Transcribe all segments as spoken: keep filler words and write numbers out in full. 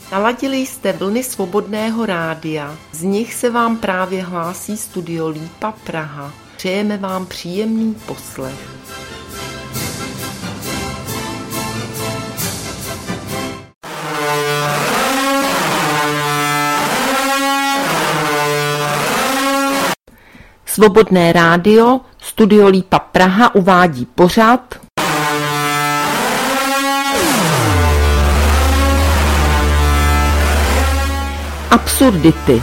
Naladili jste vlny Svobodného rádia, z nich se vám právě hlásí Studio Lípa Praha. Přejeme vám příjemný poslech. Svobodné rádio, Studio Lípa Praha uvádí pořad Absurdity.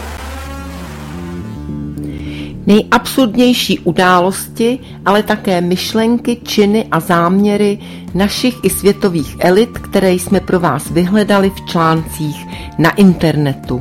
Nejabsurdnější události, ale také myšlenky, činy a záměry našich i světových elit, které jsme pro vás vyhledali v článcích na internetu.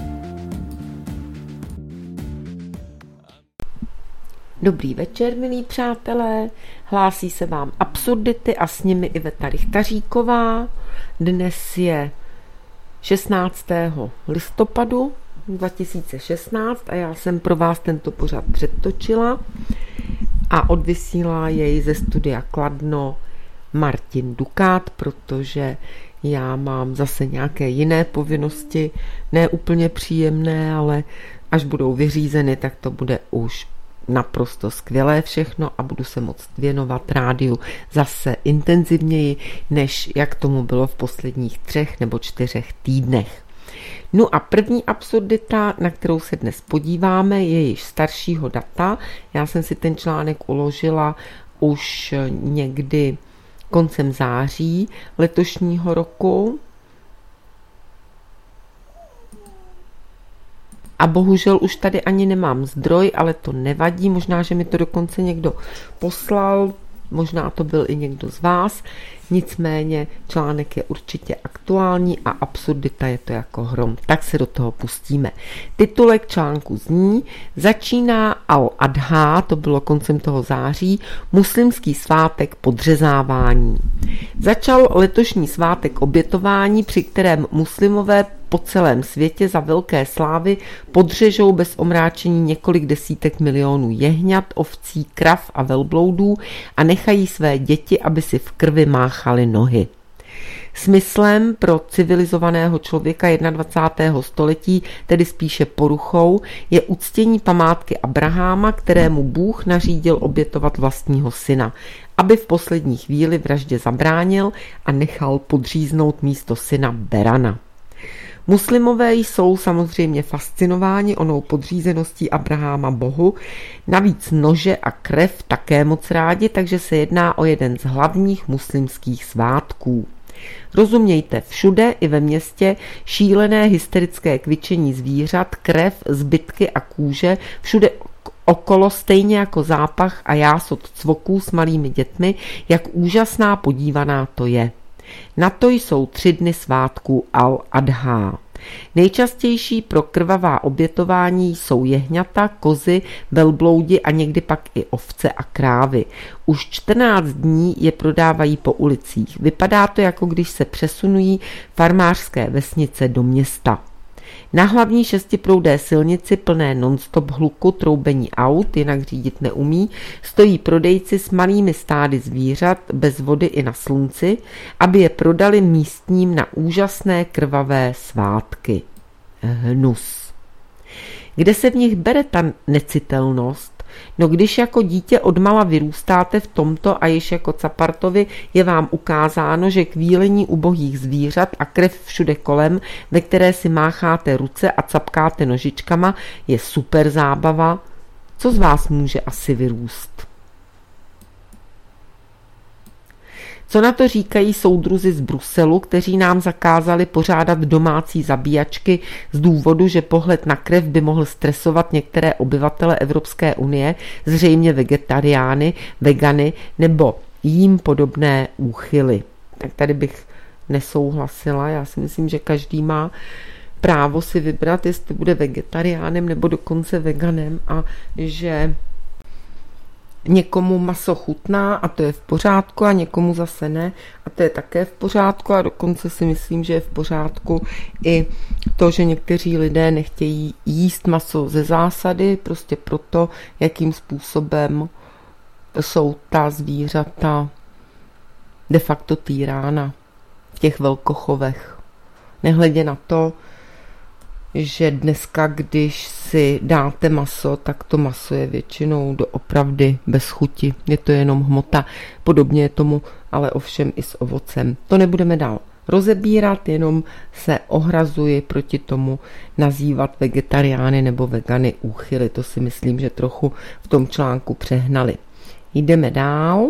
Dobrý večer, milí přátelé, hlásí se vám Absurdity a s nimi Iveta Rychtaříková. Dnes je šestnáctého listopadu dva tisíce šestnáct a já jsem pro vás tento pořad předtočila a odvysílá jej ze studia Kladno Martin Dukát, protože já mám zase nějaké jiné povinnosti, ne úplně příjemné, ale až budou vyřízeny, tak to bude už naprosto skvělé všechno a budu se moct věnovat rádiu zase intenzivněji, než jak tomu bylo v posledních třech nebo čtyřech týdnech. No a první absurdita, na kterou se dnes podíváme, je již staršího data. Já jsem si ten článek uložila už někdy koncem září letošního roku. A bohužel už tady ani nemám zdroj, ale to nevadí, možná, že mi to dokonce někdo poslal, možná to byl i někdo z vás, nicméně článek je určitě aktuální a absurdita je to jako hrom, tak se do toho pustíme. Titulek článku zní: Začíná Al-Adha, to bylo koncem toho září, muslimský svátek podřezávání. Začal letošní svátek obětování, při kterém muslimové po celém světě za velké slávy podřežou bez omráčení několik desítek milionů jehňat, ovcí, krav a velbloudů a nechají své děti, aby si v krvi máchali nohy. Smyslem pro civilizovaného člověka dvacátého prvního století, tedy spíše poruchou, je uctění památky Abraháma, kterému Bůh nařídil obětovat vlastního syna, aby v poslední chvíli vraždě zabránil a nechal podříznout místo syna berana. Muslimové jsou samozřejmě fascinováni onou podřízeností Abraháma Bohu, navíc nože a krev také moc rádi, takže se jedná o jeden z hlavních muslimských svátků. Rozumějte, všude i ve městě šílené hysterické kvičení zvířat, krev, zbytky a kůže, všude okolo stejně jako zápach a jásot cvoků s malými dětmi, jak úžasná podívaná to je. Na to jsou tři dny svátku Al-Adha. Nejčastější pro krvavá obětování jsou jehňata, kozy, velbloudi a někdy pak i ovce a krávy. Už čtrnáct dní je prodávají po ulicích. Vypadá to, jako když se přesunují farmářské vesnice do města. Na hlavní šestiproudé silnici plné non-stop hluku, troubení aut, jinak řídit neumí, stojí prodejci s malými stády zvířat bez vody i na slunci, aby je prodali místním na úžasné krvavé svátky. Hnus. Kde se v nich bere ta necitelnost? No když jako dítě odmala vyrůstáte v tomto a již jako capartovi je vám ukázáno, že k výlení ubohých zvířat a krev všude kolem, ve které si mácháte ruce a capkáte nožičkama, je super zábava, co z vás může asi vyrůst? Co na to říkají soudruzi z Bruselu, kteří nám zakázali pořádat domácí zabíjačky z důvodu, že pohled na krev by mohl stresovat některé obyvatele Evropské unie, zřejmě vegetariány, vegany nebo jím podobné úchyly. Tak tady bych nesouhlasila, já si myslím, že každý má právo si vybrat, jestli bude vegetariánem nebo dokonce veganem a že někomu maso chutná a to je v pořádku a někomu zase ne a to je také v pořádku a dokonce si myslím, že je v pořádku i to, že někteří lidé nechtějí jíst maso ze zásady, prostě proto, jakým způsobem jsou ta zvířata de facto týrána v těch velkochovech. Nehledě na to, že dneska, když si dáte maso, tak to maso je většinou doopravdy bez chuti. Je to jenom hmota. Podobně je tomu ale ovšem i s ovocem. To nebudeme dál rozebírat, jenom se ohrazuji proti tomu nazývat vegetariány nebo vegany úchyly. To si myslím, že trochu v tom článku přehnali. Jdeme dál.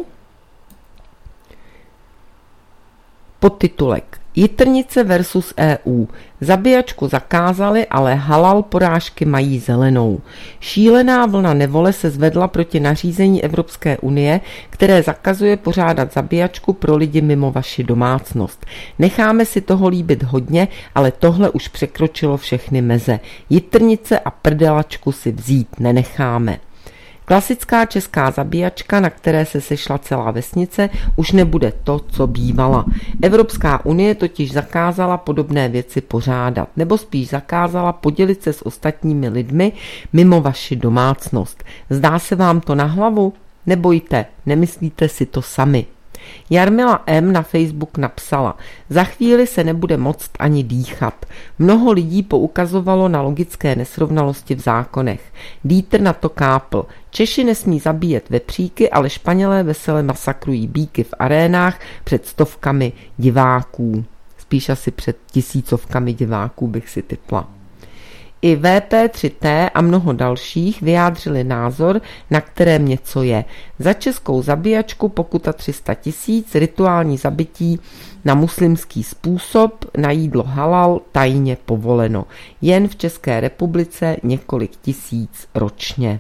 Podtitulek. Jitrnice versus E U. Zabíjačku zakázali, ale halal porážky mají zelenou. Šílená vlna nevole se zvedla proti nařízení Evropské unie, které zakazuje pořádat zabíjačku pro lidi mimo vaši domácnost. Necháme si toho líbit hodně, ale tohle už překročilo všechny meze. Jitrnice a prdelačku si vzít nenecháme. Klasická česká zabíjačka, na které se sešla celá vesnice, už nebude to, co bývala. Evropská unie totiž zakázala podobné věci pořádat, nebo spíš zakázala podělit se s ostatními lidmi mimo vaši domácnost. Zdá se vám to na hlavu? Nebojte, nemyslíte si to sami. Jarmila M. na Facebook napsala: za chvíli se nebude moct ani dýchat. Mnoho lidí poukazovalo na logické nesrovnalosti v zákonech. Dieter na to kápl. Češi nesmí zabíjet vepříky, ale Španělé vesele masakrují býky v arénách před stovkami diváků. Spíš asi před tisícovkami diváků bych si tipla. I V P tři T a mnoho dalších vyjádřili názor, na kterém něco je. Za českou zabíjačku pokuta tři sta tisíc, rituální zabití na muslimský způsob, na jídlo halal tajně povoleno. Jen v České republice několik tisíc ročně.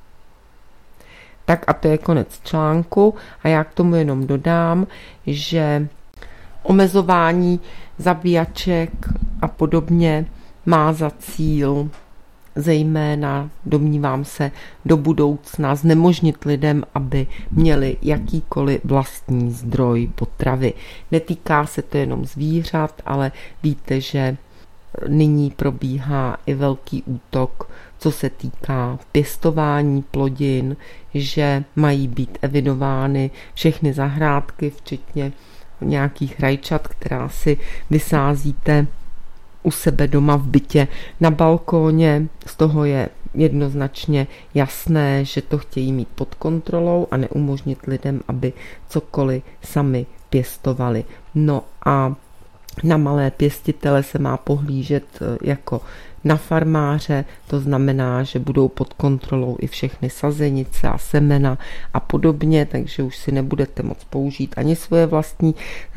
Tak a to je konec článku a já k tomu jenom dodám, že omezování zabíjaček a podobně má za cíl zejména, domnívám se, do budoucna znemožnit lidem, aby měli jakýkoliv vlastní zdroj potravy. Netýká se to jenom zvířat, ale víte, že nyní probíhá i velký útok, co se týká pěstování plodin, že mají být evidovány všechny zahrádky, včetně nějakých rajčat, která si vysázíte u sebe doma v bytě na balkóně. Z toho je jednoznačně jasné, že to chtějí mít pod kontrolou a neumožnit lidem, aby cokoliv sami pěstovali. No a na malé pěstitele se má pohlížet jako na farmáře, to znamená, že budou pod kontrolou i všechny sazenice a semena a podobně, takže už si nebudete moct použít ani svoje vlastní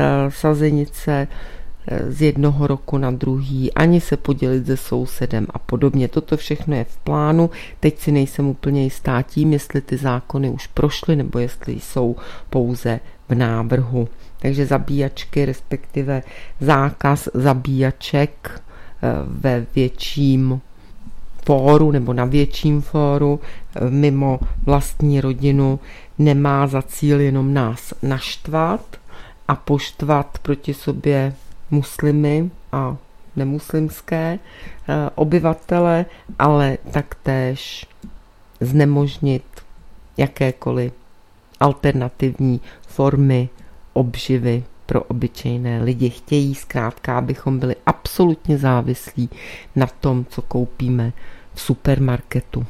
sazenice z jednoho roku na druhý, ani se podělit se sousedem a podobně. Toto všechno je v plánu. Teď si nejsem úplně jistá tím, jestli ty zákony už prošly, nebo jestli jsou pouze v návrhu. Takže zabíjačky, respektive zákaz zabíjaček ve větším fóru nebo na větším fóru mimo vlastní rodinu nemá za cíl jenom nás naštvat a poštvat proti sobě muslimy a nemuslimské obyvatele, ale taktéž znemožnit jakékoliv alternativní formy obživy pro obyčejné lidi. Chtějí zkrátka, abychom byli absolutně závislí na tom, co koupíme v supermarketu.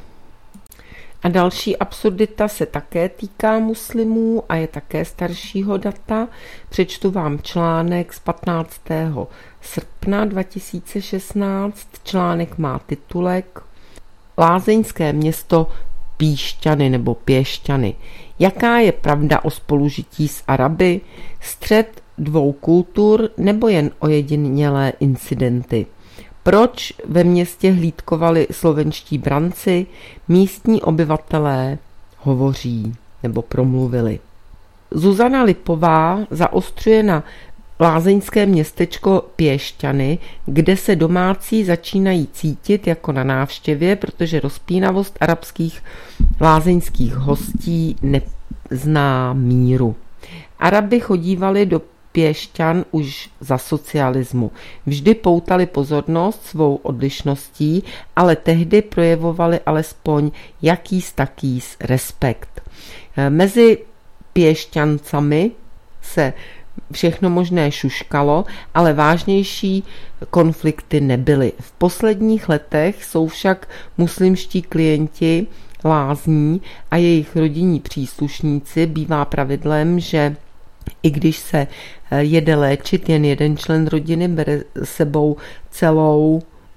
A další absurdita se také týká muslimů a je také staršího data. Přečtu vám článek z patnáctého srpna dva tisíce šestnáct. Článek má titulek Lázeňské město Píšťany nebo Pěšťany. Jaká je pravda o spolužití s Araby? Střet dvou kultur nebo jen ojedinělé incidenty? Proč ve městě hlídkovali slovenští branci? Místní obyvatelé hovoří nebo promluvili. Zuzana Lipová zaostřuje na lázeňské městečko Pěšťany, kde se domácí začínají cítit jako na návštěvě, protože rozpínavost arabských lázeňských hostí nezná míru. Araby chodívali do Pěšťan už za socialismu. Vždy poutali pozornost svou odlišností, ale tehdy projevovali alespoň jakýs takýs respekt. Mezi Pěšťancami se všechno možné šuškalo, ale vážnější konflikty nebyly. V posledních letech jsou však muslimští klienti lázní a jejich rodinní příslušníci bývá pravidlem, že i když se jede léčit jen jeden člen rodiny, bere sebou celou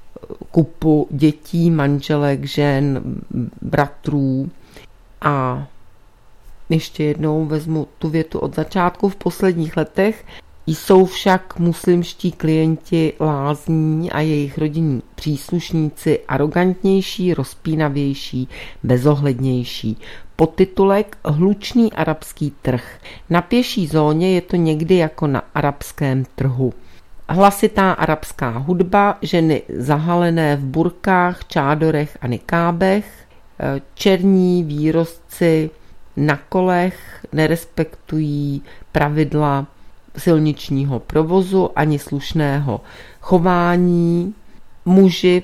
kupu dětí, manželek, žen, bratrů. A ještě jednou vezmu tu větu od začátku. V posledních letech jsou však muslimští klienti lázní a jejich rodinní příslušníci arogantnější, rozpínavější, bezohlednější. Podtitulek Hlučný arabský trh. Na pěší zóně je to někdy jako na arabském trhu. Hlasitá arabská hudba, ženy zahalené v burkách, čádorech a nikábech, černí výrostci na kolech nerespektují pravidla silničního provozu ani slušného chování, muži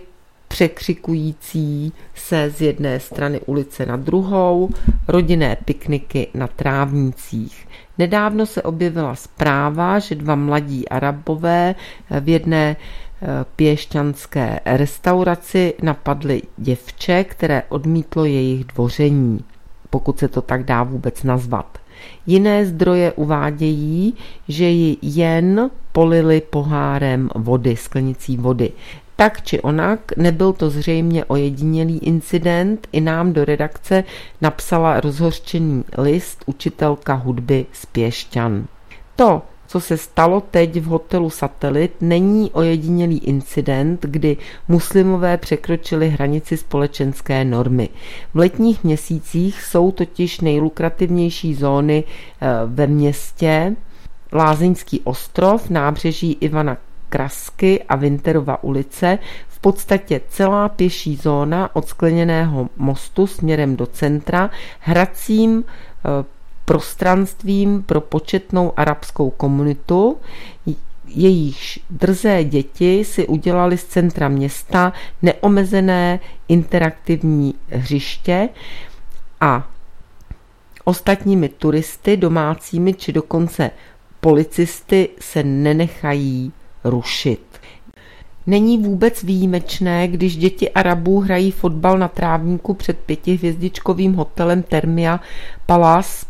překřikující se z jedné strany ulice na druhou, rodinné pikniky na trávnicích. Nedávno se objevila zpráva, že dva mladí Arabové v jedné piešťanské restauraci napadli děvče, které odmítlo jejich dvoření, pokud se to tak dá vůbec nazvat. Jiné zdroje uvádějí, že ji jen polili pohárem vody, sklenicí vody. Tak či onak, nebyl to zřejmě ojedinělý incident, i nám do redakce napsala rozhořčený list učitelka hudby z Piešťan. To, co se stalo teď v hotelu Satelit, není ojedinělý incident, kdy muslimové překročili hranici společenské normy. V letních měsících jsou totiž nejlukrativnější zóny ve městě Lázeňský ostrov, nábřeží Ivana Krasky a Winterova ulice, v podstatě celá pěší zóna od skleněného mostu směrem do centra, hracím prostranstvím pro početnou arabskou komunitu. Jejíž drzé děti si udělali z centra města neomezené interaktivní hřiště a ostatními turisty, domácími či dokonce policisty se nenechají rušit. Není vůbec výjimečné, když děti Arabů hrají fotbal na trávníku před pětihvězdičkovým hotelem Thermia Palace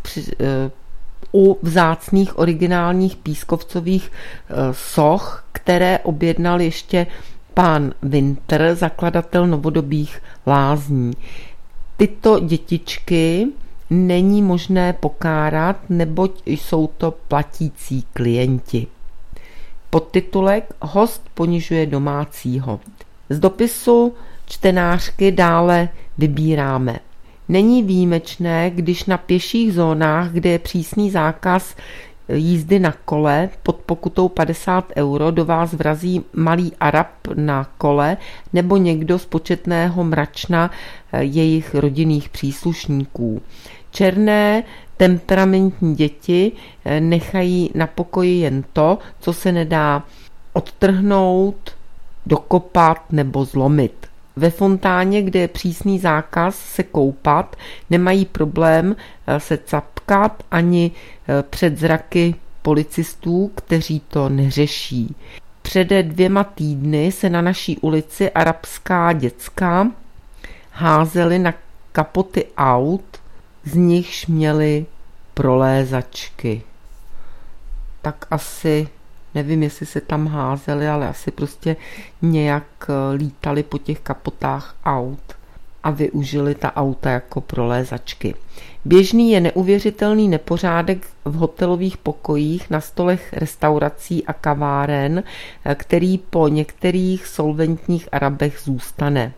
u vzácných originálních pískovcových soch, které objednal ještě pán Winter, zakladatel novodobých lázní. Tyto dětičky není možné pokárat, neboť jsou to platící klienti. Podtitulek Host ponižuje domácího. Z dopisu čtenářky dále vybíráme. Není výjimečné, když na pěších zónách, kde je přísný zákaz jízdy na kole pod pokutou padesát euro, do vás vrazí malý Arab na kole nebo někdo z početného mračna jejich rodinných příslušníků. Černé temperamentní děti nechají na pokoji jen to, co se nedá odtrhnout, dokopat nebo zlomit. Ve fontáně, kde je přísný zákaz se koupat, nemají problém se capkat ani před zraky policistů, kteří to neřeší. Před dvěma týdny se na naší ulici arabská děcka házely na kapoty aut, z nichž měli prolézačky. Tak asi, nevím, jestli se tam házeli, ale asi prostě nějak lítali po těch kapotách aut a využili ta auta jako prolézačky. Běžný je neuvěřitelný nepořádek v hotelových pokojích na stolech restaurací a kaváren, který po některých solventních Arabech zůstane.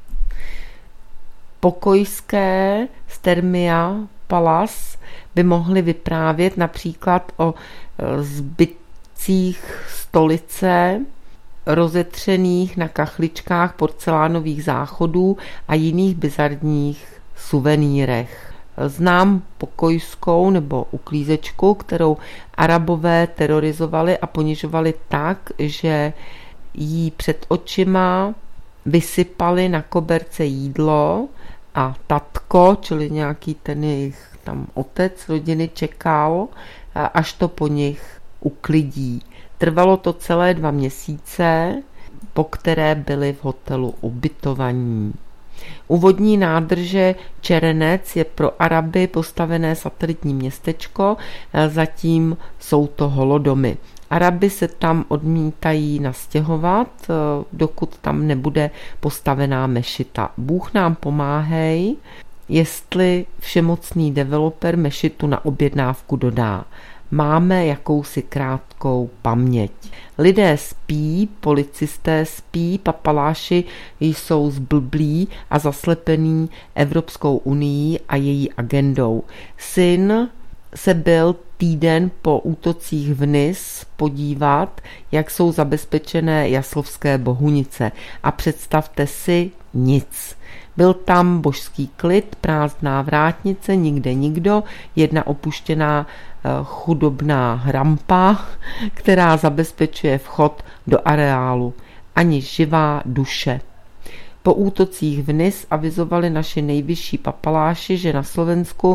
Pokojské z Thermia Palace by mohly vyprávět například o zbytcích stolice, rozetřených na kachličkách porcelánových záchodů a jiných bizarních suvenýrech. Znám pokojskou nebo uklízečku, kterou Arabové terorizovali a ponižovali tak, že jí před očima vysypali na koberce jídlo a tatko, čili nějaký ten jejich tam otec rodiny, čekal, až to po nich uklidí. Trvalo to celé dva měsíce, po které byli v hotelu ubytovaní. U vodní nádrže Čerenec je pro Araby postavené satelitní městečko, zatím jsou to holodomy. Araby se tam odmítají nastěhovat, dokud tam nebude postavená mešita. Bůh nám pomáhej, jestli všemocný developer mešitu na objednávku dodá. Máme jakousi krátkou paměť. Lidé spí, policisté spí, papaláši jsou zblblí a zaslepení Evropskou unií a její agendou. Syn se byl týden po útocích v Nice podívat, jak jsou zabezpečené jaslovské Bohunice. A představte si, nic. Byl tam božský klid, prázdná vrátnice, nikde nikdo, jedna opuštěná chudobná hrampa, která zabezpečuje vchod do areálu. Ani živá duše. Po útocích v Nice avizovali naši nejvyšší papaláši, že na Slovensku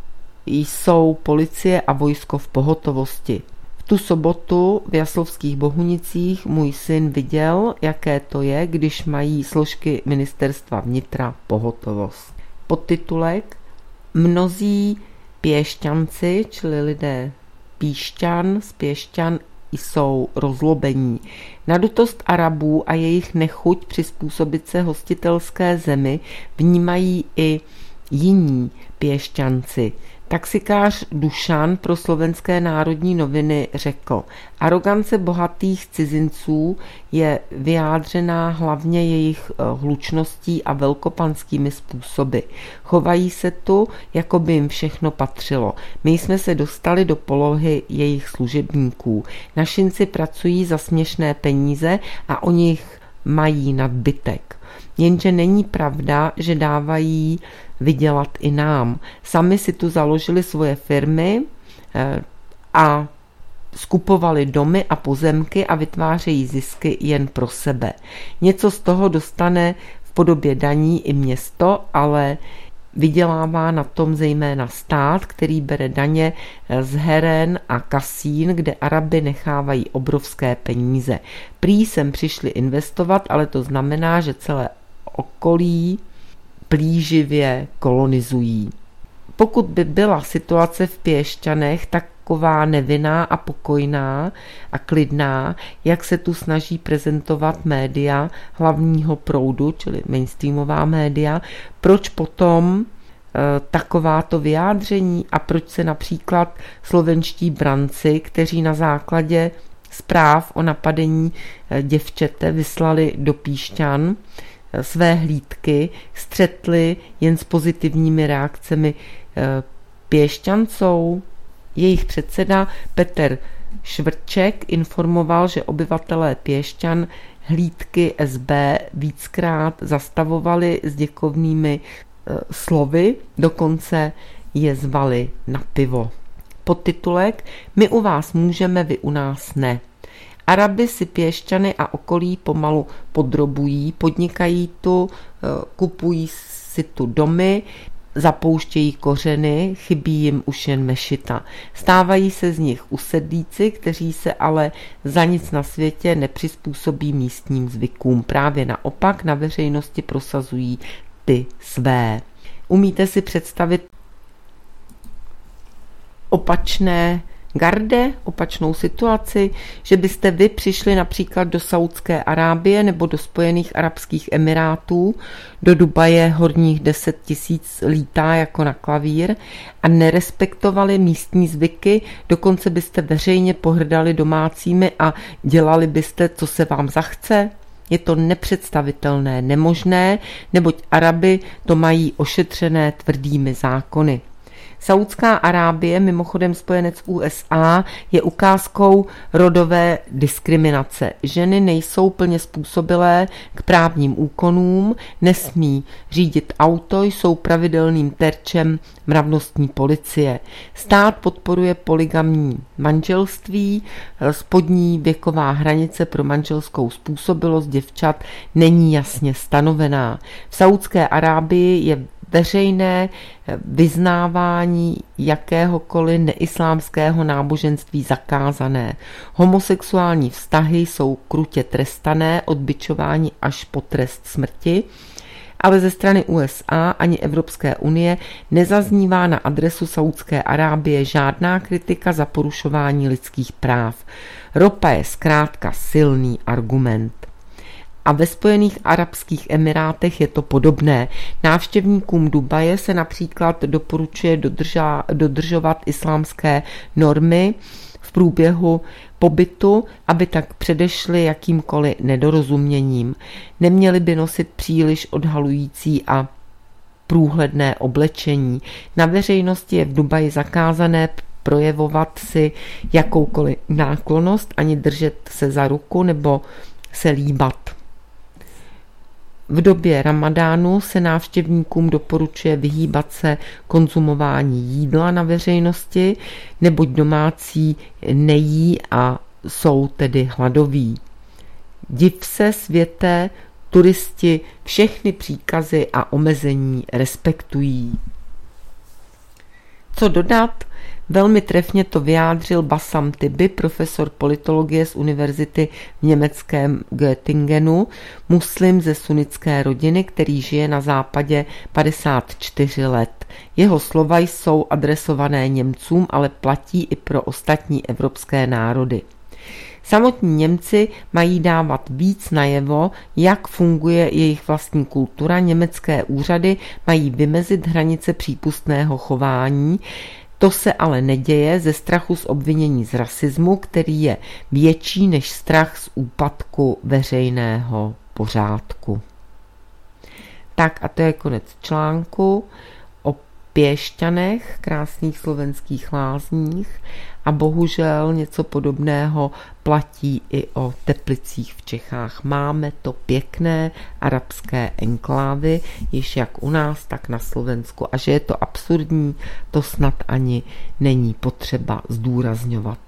jsou policie a vojsko v pohotovosti. V tu sobotu v Jaslovských Bohunicích můj syn viděl, jaké to je, když mají složky ministerstva vnitra pohotovost. Podtitulek: Mnozí Piešťanci, čili lidé Píšťan z Piešťan, jsou rozlobení. Nadutost Arabů a jejich nechuť přizpůsobit se hostitelské zemi vnímají i jiní Piešťanci. Taxikář Dušan pro Slovenské národní noviny řekl: arogance bohatých cizinců je vyjádřená hlavně jejich hlučností a velkopanskými způsoby. Chovají se tu, jako by jim všechno patřilo. My jsme se dostali do polohy jejich služebníků. Našinci pracují za směšné peníze a o nich mají nadbytek. Jenže není pravda, že dávají vydělat i nám. Sami si tu založili svoje firmy a skupovali domy a pozemky a vytvářejí zisky jen pro sebe. Něco z toho dostane v podobě daní i město, ale vydělává na tom zejména stát, který bere daně z heren a kasín, kde Araby nechávají obrovské peníze. Prý sem přišli investovat, ale to znamená, že celé okolí plíživě kolonizují. Pokud by byla situace v Piešťanech taková nevinná a pokojná a klidná, jak se tu snaží prezentovat média hlavního proudu, čili mainstreamová média, proč potom e, takováto vyjádření a proč se například slovenští branci, kteří na základě zpráv o napadení e, děvčete vyslali do Piešťan své hlídky, střetli jen s pozitivními reakcemi Piešťanců. Jejich předseda Petr Švrček informoval, že obyvatelé Piešťan hlídky S B víckrát zastavovali s děkovnými slovy, dokonce je zvali na pivo. Podtitulek: My u vás můžeme, vy u nás ne. Araby si Piešťany a okolí pomalu podrobují, podnikají tu, kupují si tu domy, zapouštějí kořeny, chybí jim už jen mešita. Stávají se z nich usedlíci, kteří se ale za nic na světě nepřizpůsobí místním zvykům. Právě naopak na veřejnosti prosazují ty své. Umíte si představit opačné garde, opačnou situaci, že byste vy přišli například do Saúdské Arábie nebo do Spojených arabských emirátů, do Dubaje horních deset tisíc lítá jako na klavír a nerespektovali místní zvyky, dokonce byste veřejně pohrdali domácími a dělali byste, co se vám zachce? Je to nepředstavitelné, nemožné, neboť Araby to mají ošetřené tvrdými zákony. Saúdská Arábie, mimochodem spojenec U S A, je ukázkou rodové diskriminace. Ženy nejsou plně způsobilé k právním úkonům, nesmí řídit auto, jsou pravidelným terčem mravnostní policie. Stát podporuje polygamní manželství, spodní věková hranice pro manželskou způsobilost děvčat není jasně stanovená. V Saúdské Arábii je veřejné vyznávání jakéhokoliv neislámského náboženství zakázané. Homosexuální vztahy jsou krutě trestané od bičování až po trest smrti, ale ze strany U S A ani Evropské unie nezaznívá na adresu Saúdské Arábie žádná kritika za porušování lidských práv. Ropa je zkrátka silný argument. A ve Spojených arabských emirátech je to podobné. Návštěvníkům Dubaje se například doporučuje dodrža, dodržovat islámské normy v průběhu pobytu, aby tak předešli jakýmkoliv nedorozuměním. Neměli by nosit příliš odhalující a průhledné oblečení. Na veřejnosti je v Dubaji zakázané projevovat si jakoukoliv náklonnost, ani držet se za ruku nebo se líbat. V době ramadánu se návštěvníkům doporučuje vyhýbat se konzumování jídla na veřejnosti, neboť domácí nejí a jsou tedy hladoví. Div se světe, turisti všechny příkazy a omezení respektují. Co dodat? Velmi trefně to vyjádřil Bassam Tibi, profesor politologie z univerzity v německém Göttingenu, muslim ze sunnické rodiny, který žije na západě padesát čtyři let. Jeho slova jsou adresované Němcům, ale platí i pro ostatní evropské národy. Samotní Němci mají dávat víc najevo, jak funguje jejich vlastní kultura. Německé úřady mají vymezit hranice přípustného chování. To se ale neděje ze strachu z obvinění z rasismu, který je větší než strach z úpadku veřejného pořádku. Tak a to je konec článku o Piešťanech, krásných slovenských lázních, a bohužel něco podobného platí i o Teplicích v Čechách. Máme to pěkné arabské enklávy, již jak u nás, tak na Slovensku. A že je to absurdní, to snad ani není potřeba zdůrazňovat.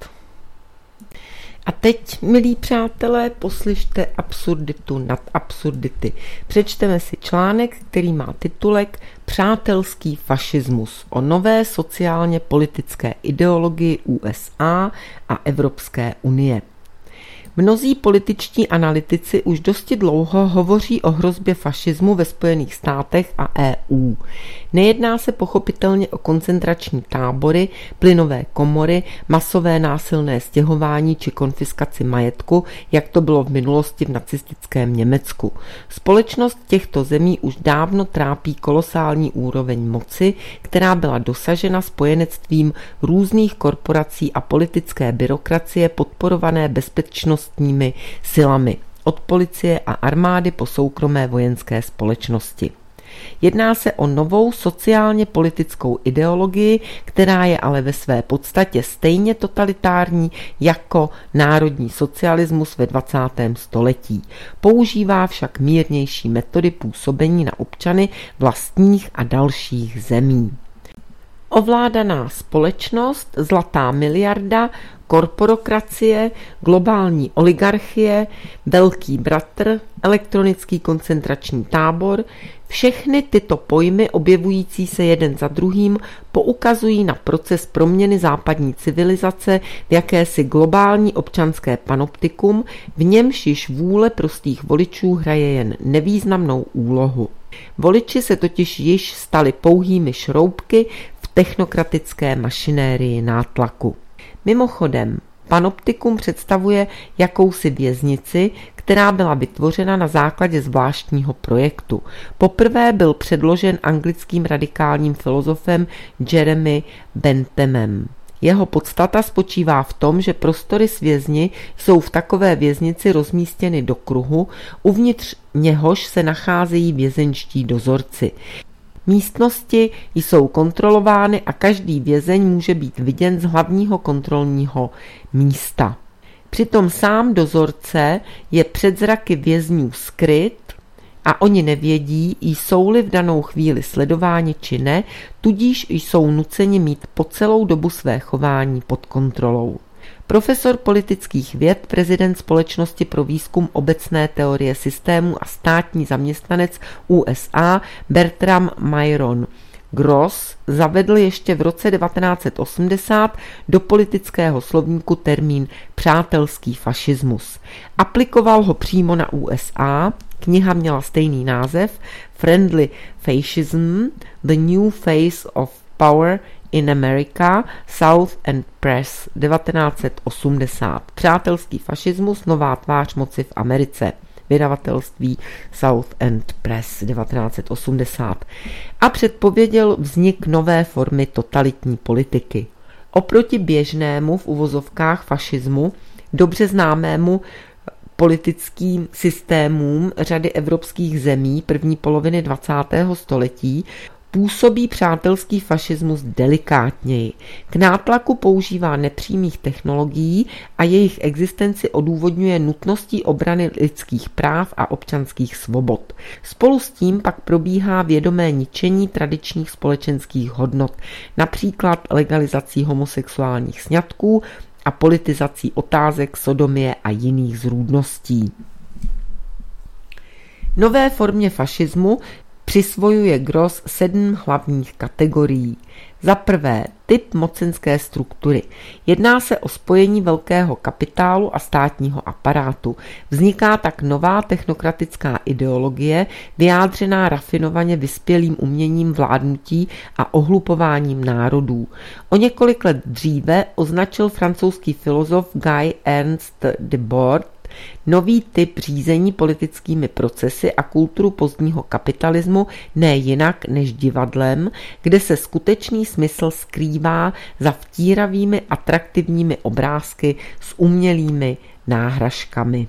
A teď, milí přátelé, poslyšte absurditu nad absurdity. Přečteme si článek, který má titulek Přátelský fašismus o nové sociálně politické ideologii U S A a Evropské unie. Mnozí političtí analytici už dosti dlouho hovoří o hrozbě fašismu ve Spojených státech a E U. Nejedná se pochopitelně o koncentrační tábory, plynové komory, masové násilné stěhování či konfiskaci majetku, jak to bylo v minulosti v nacistickém Německu. Společnost těchto zemí už dávno trápí kolosální úroveň moci, která byla dosažena spojenectvím různých korporací a politické byrokracie podporované bezpečností silami, od policie a armády po soukromé vojenské společnosti. Jedná se o novou sociálně politickou ideologii, která je ale ve své podstatě stejně totalitární jako národní socialismus ve dvacátém století. Používá však mírnější metody působení na občany vlastních a dalších zemí. Ovládaná společnost, zlatá miliarda, korporokracie, globální oligarchie, velký bratr, elektronický koncentrační tábor, všechny tyto pojmy objevující se jeden za druhým poukazují na proces proměny západní civilizace v jakési globální občanské panoptikum, v němž již vůle prostých voličů hraje jen nevýznamnou úlohu. Voliči se totiž již stali pouhými šroubky v technokratické mašinérii nátlaku. Mimochodem, panoptikum představuje jakousi věznici, která byla vytvořena na základě zvláštního projektu. Poprvé byl předložen anglickým radikálním filozofem Jeremy Benthamem. Jeho podstata spočívá v tom, že prostory s vězni jsou v takové věznici rozmístěny do kruhu, uvnitř něhož se nacházejí vězeňští dozorci. Místnosti jsou kontrolovány a každý vězeň může být viděn z hlavního kontrolního místa. Přitom sám dozorce je před zraky vězňů skryt a oni nevědí, jsou-li v danou chvíli sledováni či ne, tudíž jsou nuceni mít po celou dobu své chování pod kontrolou. Profesor politických věd, prezident Společnosti pro výzkum obecné teorie systému a státní zaměstnanec U S A Bertram Myron Gross zavedl ještě v roce devatenáct set osmdesát do politického slovníku termín přátelský fašismus. Aplikoval ho přímo na U S A, kniha měla stejný název Friendly Fascism, The New Face of Power in America, South and Press, devatenáct set osmdesát. Přátelský fašismus, nová tvář moci v Americe. Vydavatelství South and Press, devatenáct set osmdesát. A předpověděl vznik nové formy totalitní politiky. Oproti běžnému v uvozovkách fašismu, dobře známému politickým systémům řady evropských zemí první poloviny dvacátého století, působí přátelský fašismus delikátněji. K nátlaku používá nepřímých technologií a jejich existenci odůvodňuje nutností obrany lidských práv a občanských svobod. Spolu s tím pak probíhá vědomé ničení tradičních společenských hodnot, například legalizací homosexuálních sňatků a politizací otázek sodomie a jiných zrůdností. Nové formě fašismu přisvojuje Gross sedm hlavních kategorií. Za prvé, typ mocenské struktury. Jedná se o spojení velkého kapitálu a státního aparátu. Vzniká tak nová technokratická ideologie, vyjádřená rafinovaně vyspělým uměním vládnutí a ohlupováním národů. O několik let dříve označil francouzský filozof Guy Ernst Debord nový typ řízení politickými procesy a kulturu pozdního kapitalismu ne jinak než divadlem, kde se skutečný smysl skrývá za vtíravými atraktivními obrázky s umělými náhražkami.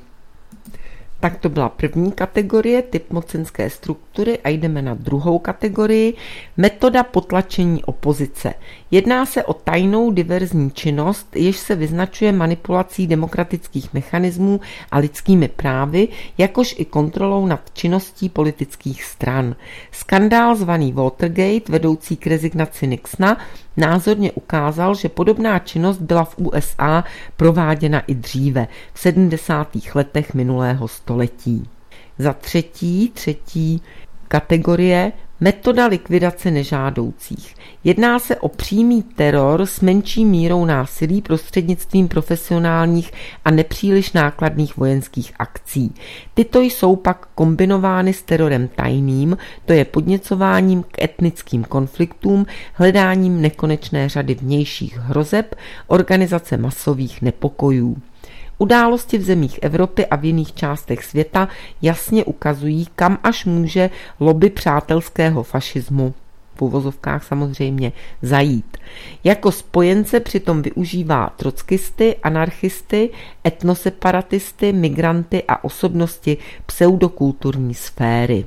Tak to byla první kategorie, typ mocenské struktury, a jdeme na druhou kategorii, metoda potlačení opozice. Jedná se o tajnou diverzní činnost, jež se vyznačuje manipulací demokratických mechanismů a lidskými právy, jakož i kontrolou nad činností politických stran. Skandál zvaný Watergate, vedoucí k rezignaci Nixona, názorně ukázal, že podobná činnost byla v U S A prováděna i dříve, v sedmdesátých letech minulého století. Za třetí, třetí kategorie, metoda likvidace nežádoucích. Jedná se o přímý teror s menší mírou násilí prostřednictvím profesionálních a nepříliš nákladných vojenských akcí. Tyto jsou pak kombinovány s terorem tajným, to je podněcováním k etnickým konfliktům, hledáním nekonečné řady vnějších hrozeb, organizace masových nepokojů. Události v zemích Evropy a v jiných částech světa jasně ukazují, kam až může lobby přátelského fašismu, v uvozovkách samozřejmě, zajít. Jako spojence přitom využívá trockisty, anarchisty, etnoseparatisty, migranty a osobnosti pseudokulturní sféry.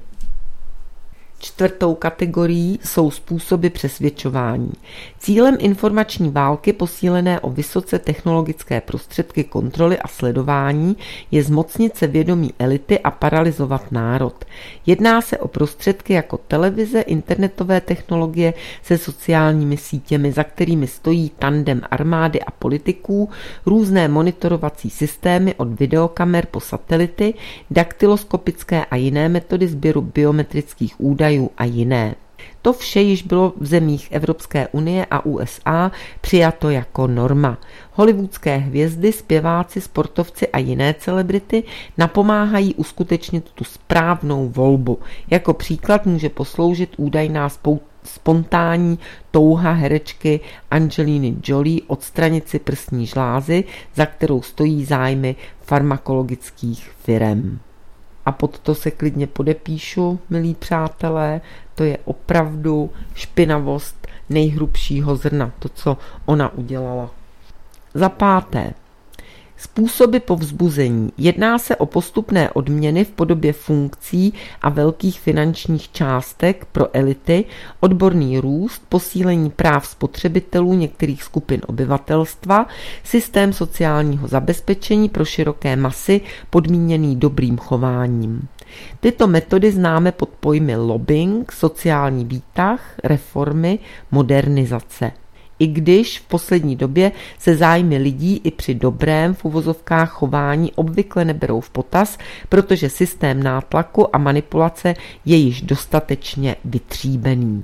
Čtvrtou kategorií jsou způsoby přesvědčování. Cílem informační války posílené o vysoce technologické prostředky kontroly a sledování je zmocnit se vědomí elity a paralyzovat národ. Jedná se o prostředky jako televize, internetové technologie se sociálními sítěmi, za kterými stojí tandem armády a politiků, různé monitorovací systémy od videokamer po satelity, daktyloskopické a jiné metody sběru biometrických údajů a jiné. To vše již bylo v zemích Evropské unie a U S A přijato jako norma. Hollywoodské hvězdy, zpěváci, sportovci a jiné celebrity napomáhají uskutečnit tu správnou volbu. Jako příklad může posloužit údajná spou- spontánní touha herečky Angeliny Jolie odstranit si prsní žlázy, za kterou stojí zájmy farmakologických firem. A pod to se klidně podepíšu, milí přátelé, to je opravdu špinavost nejhrubšího zrna, to, co ona udělala. Za páté, způsoby povzbuzení. Jedná se o postupné odměny v podobě funkcí a velkých finančních částek pro elity, odborný růst, posílení práv spotřebitelů některých skupin obyvatelstva, systém sociálního zabezpečení pro široké masy podmíněný dobrým chováním. Tyto metody známe pod pojmy lobbying, sociální výtah, reformy, modernizace. I když v poslední době se zájmy lidí i při dobrém v uvozovkách chování obvykle neberou v potaz, protože systém nátlaku a manipulace je již dostatečně vytříbený.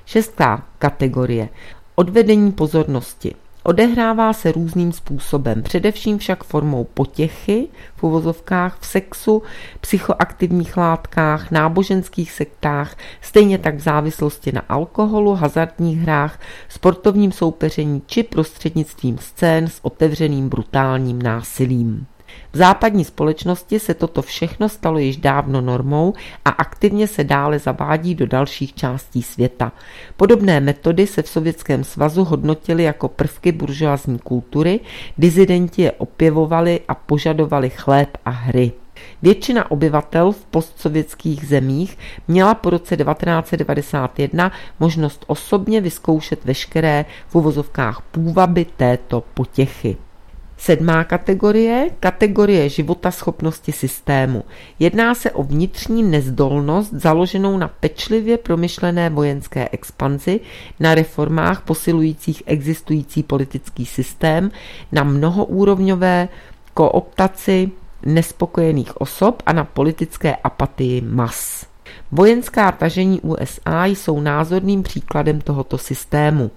Šestá kategorie. Odvedení pozornosti. Odehrává se různým způsobem, především však formou potěchy, v uvozovkách, v sexu, psychoaktivních látkách, náboženských sektách, stejně tak v závislosti na alkoholu, hazardních hrách, sportovním soupeření či prostřednictvím scén s otevřeným brutálním násilím. V západní společnosti se toto všechno stalo již dávno normou a aktivně se dále zavádí do dalších částí světa. Podobné metody se v Sovětském svazu hodnotily jako prvky buržoazní kultury, disidenti je opěvovali a požadovali chléb a hry. Většina obyvatel v postsovětských zemích měla po roce devatenáct set devadesát jedna možnost osobně vyzkoušet veškeré v uvozovkách půvaby této potěchy. Sedmá kategorie, kategorie životaschopnosti systému. Jedná se o vnitřní nezdolnost založenou na pečlivě promyšlené vojenské expanzi, na reformách posilujících existující politický systém, na mnohoúrovňové kooptaci nespokojených osob a na politické apatii mas. Vojenská tažení U S A jsou názorným příkladem tohoto systému.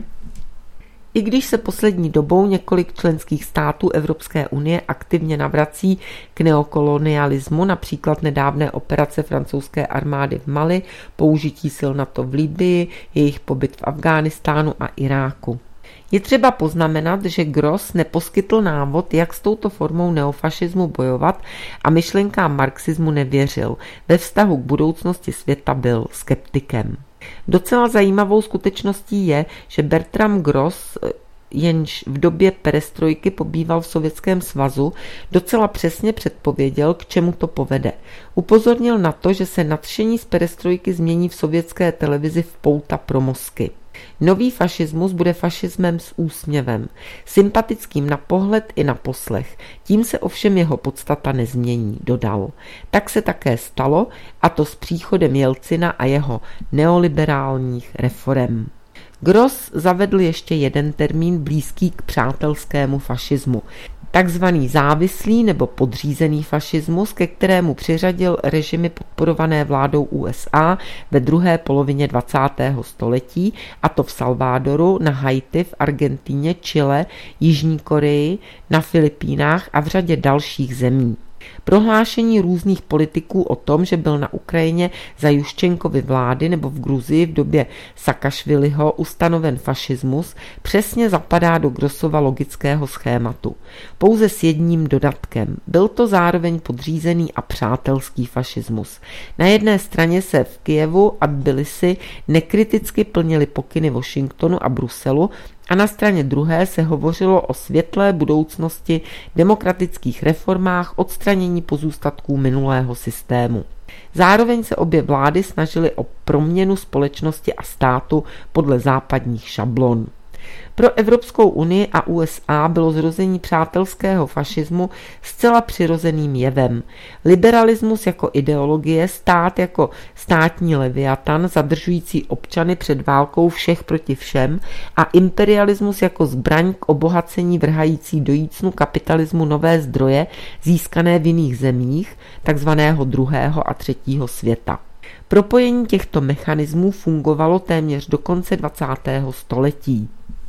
I když se poslední dobou několik členských států Evropské unie aktivně navrací k neokolonialismu, například nedávné operace francouzské armády v Mali, použití sil NATO v Libyi, jejich pobyt v Afghánistánu a Iráku. Je třeba poznamenat, že Gross neposkytl návod, jak s touto formou neofašismu bojovat a myšlenkám marxismu nevěřil. Ve vztahu k budoucnosti světa byl skeptikem. Docela zajímavou skutečností je, že Bertram Gross, jenž v době perestrojky pobýval v Sovětském svazu, docela přesně předpověděl, k čemu to povede. Upozornil na to, že se nadšení z perestrojky změní v sovětské televizi v pouta pro mozky. Nový fašismus bude fašismem s úsměvem, sympatickým na pohled i na poslech. Tím se ovšem jeho podstata nezmění, dodal. Tak se také stalo, a to s příchodem Jelcina a jeho neoliberálních reforem. Gross zavedl ještě jeden termín blízký k přátelskému fašismu. Takzvaný závislý nebo podřízený fašismus, ke kterému přiřadil režimy podporované vládou U S A ve druhé polovině dvacátého století, a to v Salvadoru, na Haiti, v Argentíně, Chile, Jižní Koreji, na Filipínách a v řadě dalších zemí. Prohlášení různých politiků o tom, že byl na Ukrajině za Juščenkovy vlády nebo v Gruzii v době Sakašviliho ustanoven fašismus, přesně zapadá do Grossova logického schématu. Pouze s jedním dodatkem. Byl to zároveň podřízený a přátelský fašismus. Na jedné straně se v Kyjevu a Tbilisi nekriticky plnily pokyny Washingtonu a Bruselu, a na straně druhé se hovořilo o světlé budoucnosti, demokratických reformách, odstranění pozůstatků minulého systému. Zároveň se obě vlády snažily o proměnu společnosti a státu podle západních šablon. Pro Evropskou unii a U S A bylo zrození přátelského fašismu zcela přirozeným jevem. Liberalismus jako ideologie, stát jako státní leviatan zadržující občany před válkou všech proti všem a imperialismus jako zbraň k obohacení vrhající do jícnu kapitalismu nové zdroje získané v jiných zemích, takzvaného druhého a třetího světa. Propojení těchto mechanismů fungovalo téměř do konce dvacátého století.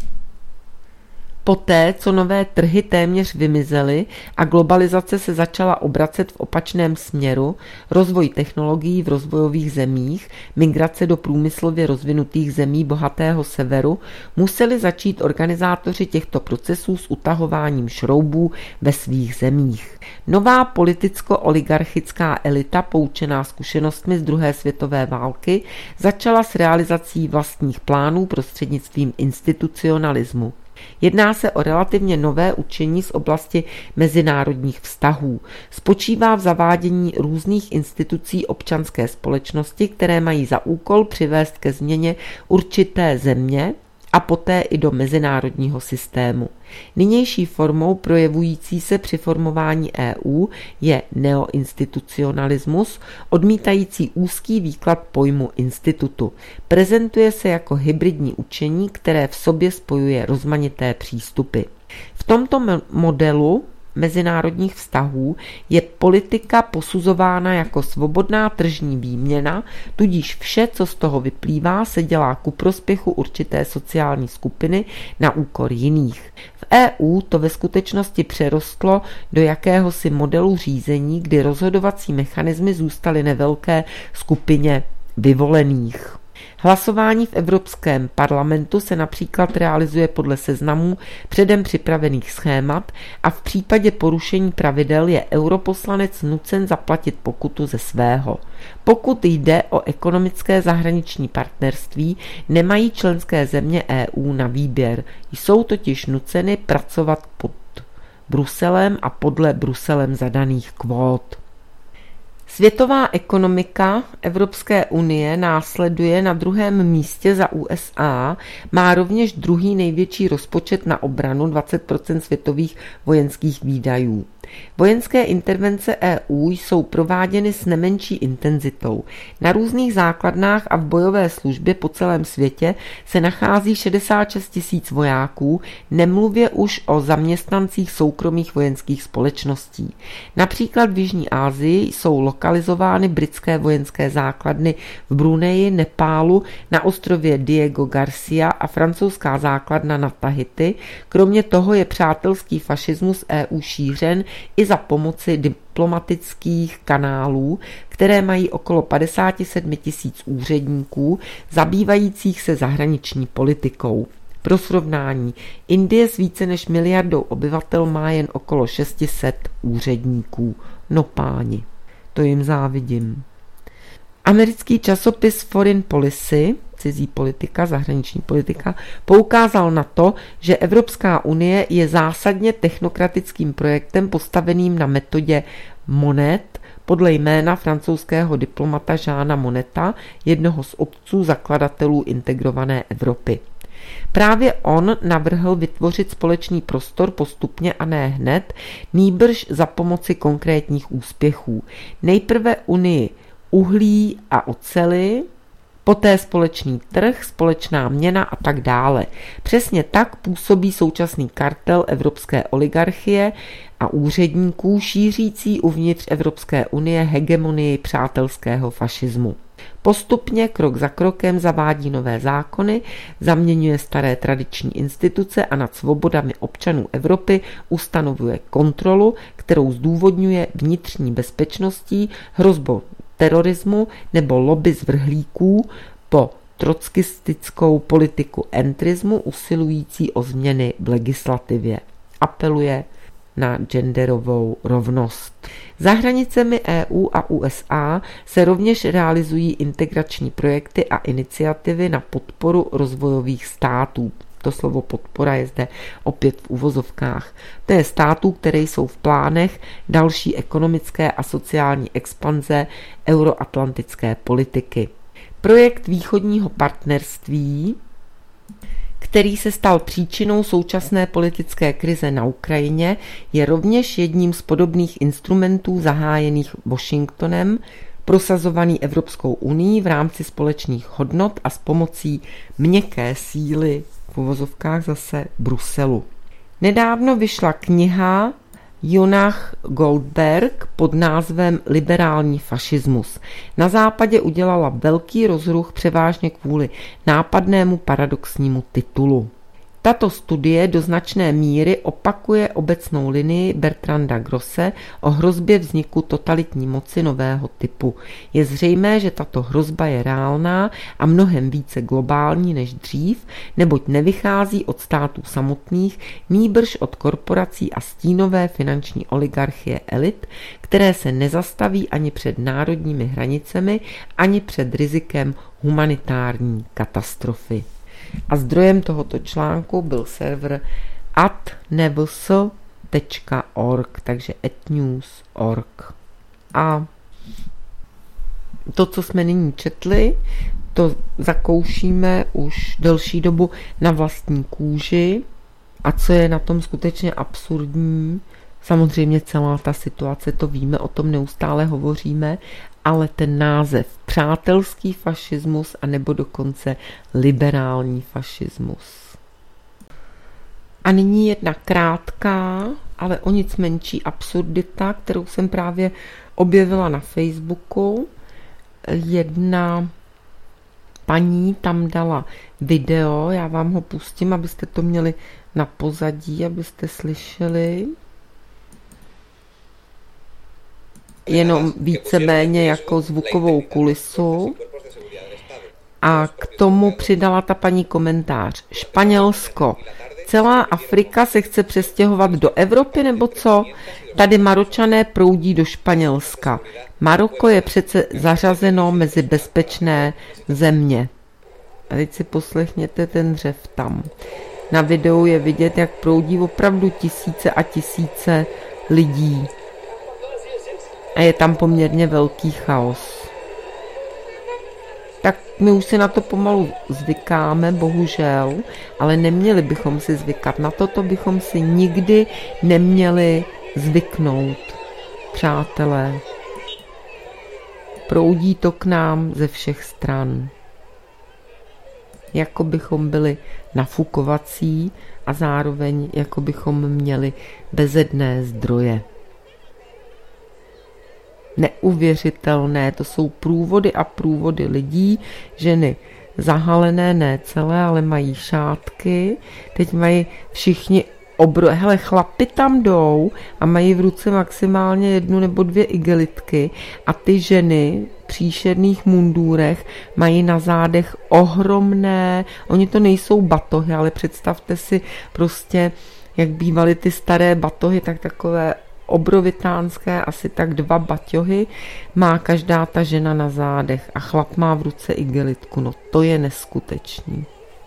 Poté, co nové trhy téměř vymizely a globalizace se začala obracet v opačném směru, rozvoj technologií v rozvojových zemích, migrace do průmyslově rozvinutých zemí bohatého severu, museli začít organizátoři těchto procesů s utahováním šroubů ve svých zemích. Nová politicko-oligarchická elita, poučená zkušenostmi z druhé světové války, začala s realizací vlastních plánů prostřednictvím institucionalismu. Jedná se o relativně nové učení z oblasti mezinárodních vztahů. Spočívá v zavádění různých institucí občanské společnosti, které mají za úkol přivést ke změně určité země a poté i do mezinárodního systému. Nynější formou projevující se při formování E U je neoinstitucionalismus, odmítající úzký výklad pojmu institutu. Prezentuje se jako hybridní učení, které v sobě spojuje rozmanité přístupy. V tomto modelu mezinárodních vztahů je politika posuzována jako svobodná tržní výměna, tudíž vše, co z toho vyplývá, se dělá ku prospěchu určité sociální skupiny na úkor jiných. V E U to ve skutečnosti přerostlo do jakéhosi modelu řízení, kdy rozhodovací mechanismy zůstaly nevelké skupině vyvolených. Hlasování v Evropském parlamentu se například realizuje podle seznamů předem připravených schémat a v případě porušení pravidel je europoslanec nucen zaplatit pokutu ze svého. Pokud jde o ekonomické zahraniční partnerství, nemají členské země E U na výběr. Jsou totiž nuceny pracovat pod Bruselem a podle Bruselem zadaných kvót. Světová ekonomika Evropské unie následuje na druhém místě za U S A, má rovněž druhý největší rozpočet na obranu, dvacet procent světových vojenských výdajů. Vojenské intervence E U jsou prováděny s nemenší intenzitou. Na různých základnách a v bojové službě po celém světě se nachází šedesát šest tisíc vojáků, nemluvě už o zaměstnancích soukromých vojenských společností. Například v Jižní Asii jsou lokalizovány britské vojenské základny v Bruneji, Nepálu, na ostrově Diego Garcia a francouzská základna na Tahiti. Kromě toho je přátelský fašismus E U šířen i za pomoci diplomatických kanálů, které mají okolo padesát sedm tisíc úředníků zabývajících se zahraniční politikou. Pro srovnání, Indie s více než miliardou obyvatel má jen okolo šest set úředníků. No páni, to jim závidím. Americký časopis Foreign Policy, cizí politika, zahraniční politika, poukázal na to, že Evropská unie je zásadně technokratickým projektem postaveným na metodě Monnet, podle jména francouzského diplomata Jeana Monneta, jednoho z otců zakladatelů integrované Evropy. Právě on navrhl vytvořit společný prostor postupně a ne hned, nýbrž za pomoci konkrétních úspěchů. Nejprve unii uhlí a oceli, poté společný trh, společná měna a tak dále. Přesně tak působí současný kartel evropské oligarchie a úředníků šířící uvnitř Evropské unie hegemonii přátelského fašismu. Postupně, krok za krokem zavádí nové zákony, zaměňuje staré tradiční instituce a nad svobodami občanů Evropy ustanovuje kontrolu, kterou zdůvodňuje vnitřní bezpečností, hrozbou terorismu nebo lobby zvrhlíků po trockistickou politiku entrismu usilující o změny v legislativě. Apeluje na genderovou rovnost. Za hranicemi E U a U S A se rovněž realizují integrační projekty a iniciativy na podporu rozvojových států. To slovo podpora je zde opět v uvozovkách. To je států, které jsou v plánech další ekonomické a sociální expanze euroatlantické politiky. Projekt východního partnerství, který se stal příčinou současné politické krize na Ukrajině, je rovněž jedním z podobných instrumentů zahájených Washingtonem, prosazovaný Evropskou unii v rámci společných hodnot a s pomocí měkké síly v uvozovkách zase Bruselu. Nedávno vyšla kniha Jonach Goldberg pod názvem Liberální fašismus. Na západě udělala velký rozruch převážně kvůli nápadnému paradoxnímu titulu. Tato studie do značné míry opakuje obecnou linii Bertranda Grosse o hrozbě vzniku totalitní moci nového typu. Je zřejmé, že tato hrozba je reálná a mnohem více globální než dřív, neboť nevychází od států samotných, nýbrž od korporací a stínové finanční oligarchie elit, které se nezastaví ani před národními hranicemi, ani před rizikem humanitární katastrofy. A zdrojem tohoto článku byl server at nevs tečka org, takže etnews tečka org. A to, co jsme nyní četli, to zakoušíme už delší dobu na vlastní kůži. A co je na tom skutečně absurdní, samozřejmě celá ta situace, to víme, o tom neustále hovoříme, ale ten název přátelský fašismus anebo dokonce liberální fašismus. A nyní jedna krátká ale o nic menší absurdita, kterou jsem právě objevila na Facebooku. Jedna paní tam dala video, já vám ho pustím, abyste to měli na pozadí, abyste slyšeli. Jenom víceméně jako zvukovou kulisu. A k tomu přidala ta paní komentář. Španělsko. Celá Afrika se chce přestěhovat do Evropy, nebo co? Tady Maročané proudí do Španělska. Maroko je přece zařazeno mezi bezpečné země. A teď si poslechněte ten řev tam. Na videu je vidět, jak proudí opravdu tisíce a tisíce lidí. A je tam poměrně velký chaos. Tak my už si na to pomalu zvykáme, bohužel, ale neměli bychom si zvykat. Na toto bychom si nikdy neměli zvyknout, přátelé. Proudí to k nám ze všech stran. Jako bychom byli nafukovací a zároveň jako bychom měli bezedné zdroje. Neuvěřitelné, to jsou průvody a průvody lidí, ženy zahalené, ne celé, ale mají šátky, teď mají všichni obro... Hele, chlapi tam jdou a mají v ruce maximálně jednu nebo dvě igelitky a ty ženy v příšerných mundúrech mají na zádech ohromné, oni to nejsou batohy, ale představte si prostě, jak bývaly ty staré batohy, tak takové obrovitánské, asi tak dva baťohy má každá ta žena na zádech a chlap má v ruce igelitku. No to je neskutečný.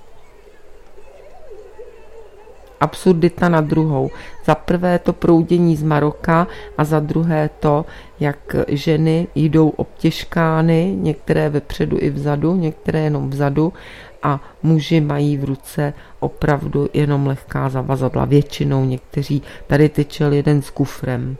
Absurdita na druhou. Za prvé to proudění z Maroka a za druhé to, jak ženy jdou obtěžkány, některé vepředu i vzadu, některé jenom vzadu a muži mají v ruce opravdu jenom lehká zavazadla. Většinou někteří, tady tečel jeden s kufrem.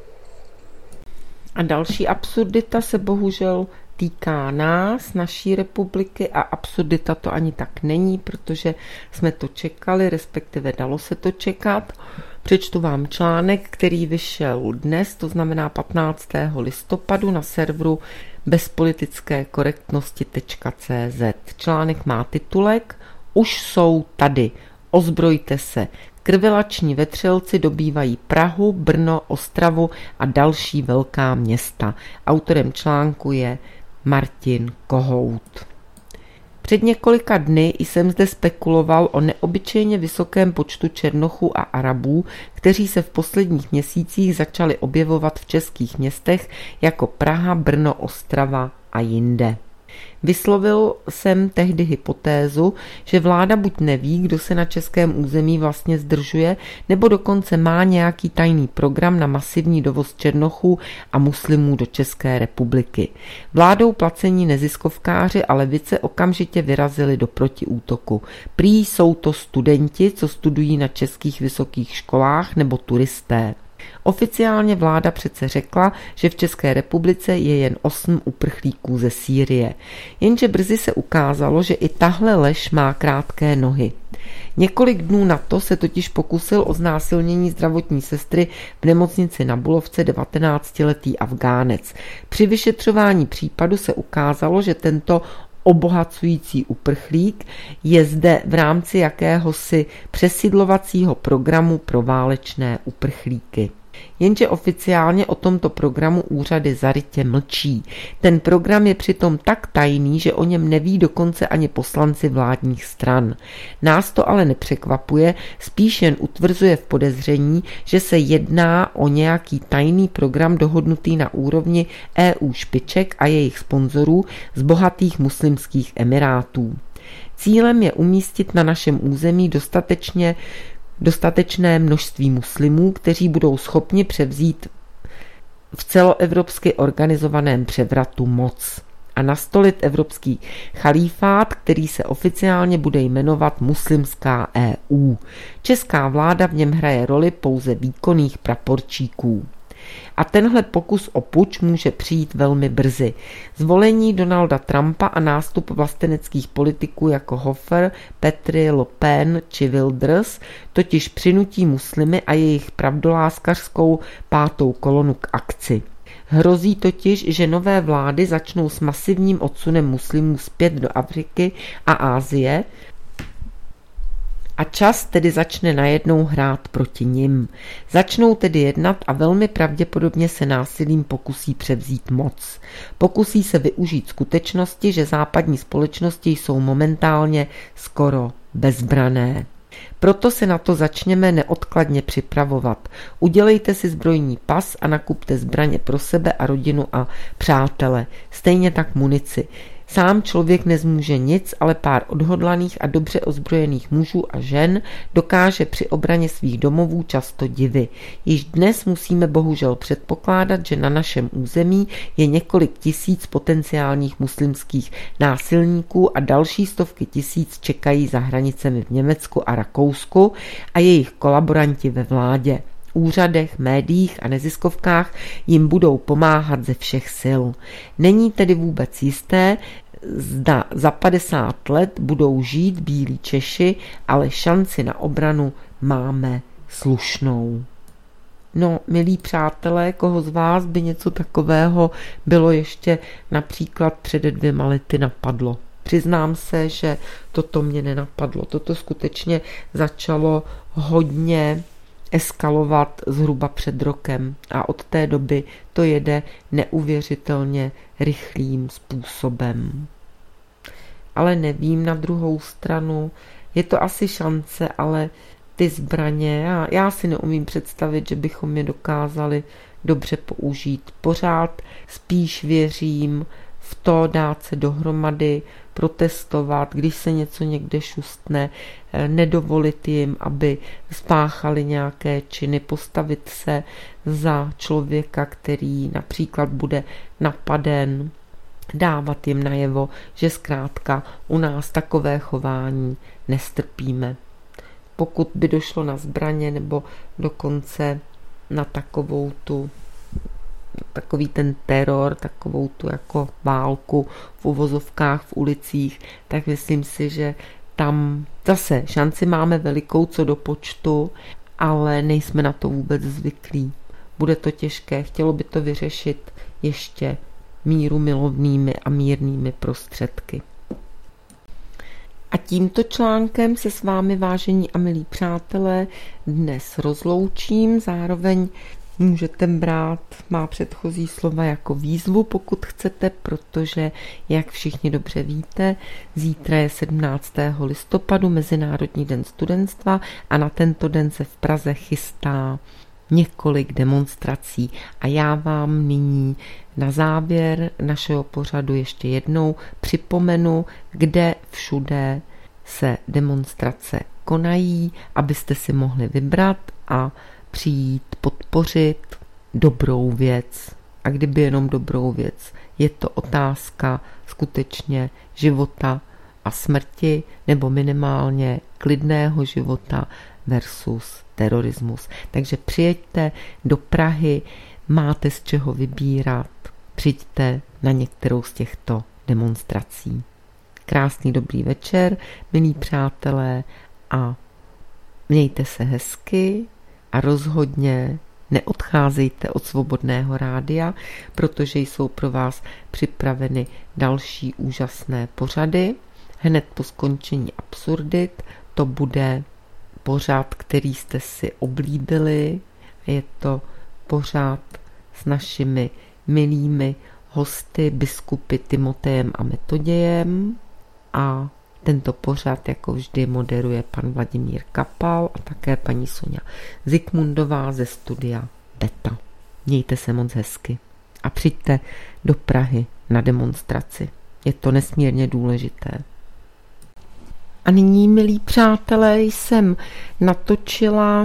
A další absurdita se bohužel týká nás, naší republiky a absurdita to ani tak není, protože jsme to čekali, respektive dalo se to čekat. Přečtu vám článek, který vyšel dnes, to znamená patnáctého listopadu na serveru bezpolitické korektnosti tečka cé zet. Článek má titulek Už jsou tady, ozbrojte se. Krvelační vetřelci dobývají Prahu, Brno, Ostravu a další velká města. Autorem článku je Martin Kohout. Před několika dny jsem zde spekuloval o neobyčejně vysokém počtu Černochů a Arabů, kteří se v posledních měsících začali objevovat v českých městech jako Praha, Brno, Ostrava a jinde. Vyslovil jsem tehdy hypotézu, že vláda buď neví, kdo se na českém území vlastně zdržuje, nebo dokonce má nějaký tajný program na masivní dovoz černochů a muslimů do České republiky. Vládou placení neziskovkáři a levice okamžitě vyrazili do protiútoku. Prý jsou to studenti, co studují na českých vysokých školách, nebo turisté. Oficiálně vláda přece řekla, že v České republice je jen osm uprchlíků ze Sýrie. Jenže brzy se ukázalo, že i tahle lež má krátké nohy. Několik dnů na to se totiž pokusil o znásilnění zdravotní sestry v nemocnici na Bulovce devatenáctiletý Afgánec. Při vyšetřování případu se ukázalo, že tento obohacující uprchlík je zde v rámci jakéhosi přesídlovacího programu pro válečné uprchlíky. Jenže oficiálně o tomto programu úřady zarytě mlčí. Ten program je přitom tak tajný, že o něm neví dokonce ani poslanci vládních stran. Nás to ale nepřekvapuje, spíš jen utvrzuje v podezření, že se jedná o nějaký tajný program dohodnutý na úrovni é ú špiček a jejich sponzorů z bohatých muslimských emirátů. Cílem je umístit na našem území dostatečně dostatečné množství muslimů, kteří budou schopni převzít v celoevropsky organizovaném převratu moc a nastolit evropský chalífát, který se oficiálně bude jmenovat Muslimská é ú. Česká vláda v něm hraje roli pouze výkonných praporčíků. A tenhle pokus o puč může přijít velmi brzy. Zvolení Donalda Trumpa a nástup vlasteneckých politiků jako Hofer, Petry, Le Pen či Wilders totiž přinutí muslimy a jejich pravdoláskařskou pátou kolonu k akci. Hrozí totiž, že nové vlády začnou s masivním odsunem muslimů zpět do Afriky a Asie a čas tedy začne najednou hrát proti nim. Začnou tedy jednat a velmi pravděpodobně se násilím pokusí převzít moc. Pokusí se využít skutečnosti, že západní společnosti jsou momentálně skoro bezbrané. Proto se na to začněme neodkladně připravovat. Udělejte si zbrojní pas a nakupte zbraně pro sebe a rodinu a přátele. Stejně tak munici. Sám člověk nezmůže nic, ale pár odhodlaných a dobře ozbrojených mužů a žen dokáže při obraně svých domovů často divy. Již dnes musíme bohužel předpokládat, že na našem území je několik tisíc potenciálních muslimských násilníků a další stovky tisíc čekají za hranicemi v Německu a Rakousku a jejich kolaboranti ve vládě, úřadech, médiích a neziskovkách jim budou pomáhat ze všech sil. Není tedy vůbec jisté, zda za padesát let budou žít bílí Češi, ale šanci na obranu máme slušnou. No, milí přátelé, koho z vás by něco takového bylo ještě například před dvěma lety napadlo? Přiznám se, že toto mě nenapadlo. Toto skutečně začalo hodně eskalovat zhruba před rokem a od té doby to jede neuvěřitelně rychlým způsobem. Ale nevím, na druhou stranu, je to asi šance, ale ty zbraně, já, já si neumím představit, že bychom je dokázali dobře použít. Pořád spíš věřím v to dát se dohromady, protestovat, když se něco někde šustne, nedovolit jim, aby spáchali nějaké činy, postavit se za člověka, který například bude napaden, dávat jim najevo, že zkrátka u nás takové chování nestrpíme. Pokud by došlo na zbraně nebo dokonce na takovou tu takový ten teror, takovou tu jako válku v uvozovkách, v ulicích, tak myslím si, že tam zase šanci máme velikou co do počtu, ale nejsme na to vůbec zvyklí. Bude to těžké, chtělo by to vyřešit ještě míru milovnými a mírnými prostředky. A tímto článkem se s vámi, vážení a milí přátelé, dnes rozloučím, zároveň můžete brát má předchozí slova jako výzvu, pokud chcete, protože, jak všichni dobře víte, zítra je sedmnáctého listopadu, Mezinárodní den studentstva a na tento den se v Praze chystá několik demonstrací. A já vám nyní na závěr našeho pořadu ještě jednou připomenu, kde všude se demonstrace konají, abyste si mohli vybrat a přijít podpořit dobrou věc. A kdyby jenom dobrou věc, je to otázka skutečně života a smrti, nebo minimálně klidného života versus terorismus. Takže přijeďte do Prahy, máte z čeho vybírat, přijďte na některou z těchto demonstrací. Krásný dobrý večer, milí přátelé, a mějte se hezky a rozhodně neodcházejte od Svobodného rádia, protože jsou pro vás připraveny další úžasné pořady. Hned po skončení Absurdit to bude pořad, který jste si oblíbili. Je to pořad s našimi milými hosty, biskupy Timotejem a Metodějem, a tento pořad jako vždy moderuje pan Vladimír Kapal a také paní Sonja Zikmundová ze studia Beta. Mějte se moc hezky a přijďte do Prahy na demonstraci. Je to nesmírně důležité. A nyní, milí přátelé, jsem natočila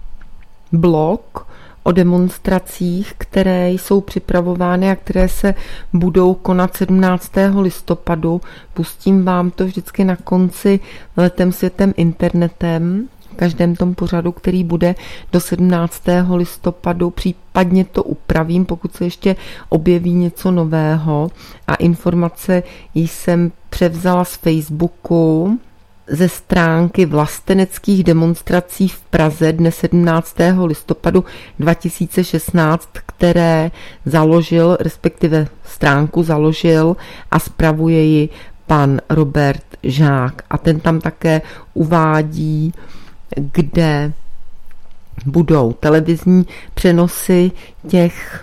blog o demonstracích, které jsou připravovány a které se budou konat sedmnáctého listopadu. Pustím vám to vždycky na konci Letem světem internetem, každém tom pořadu, který bude do sedmnáctého listopadu, případně to upravím, pokud se ještě objeví něco nového. A informace jsem převzala z Facebooku, ze stránky vlasteneckých demonstrací v Praze dne sedmnáctého listopadu dva tisíce šestnáct, které založil, respektive stránku založil a spravuje ji pan Robert Žák. A ten tam také uvádí, kde budou televizní přenosy těch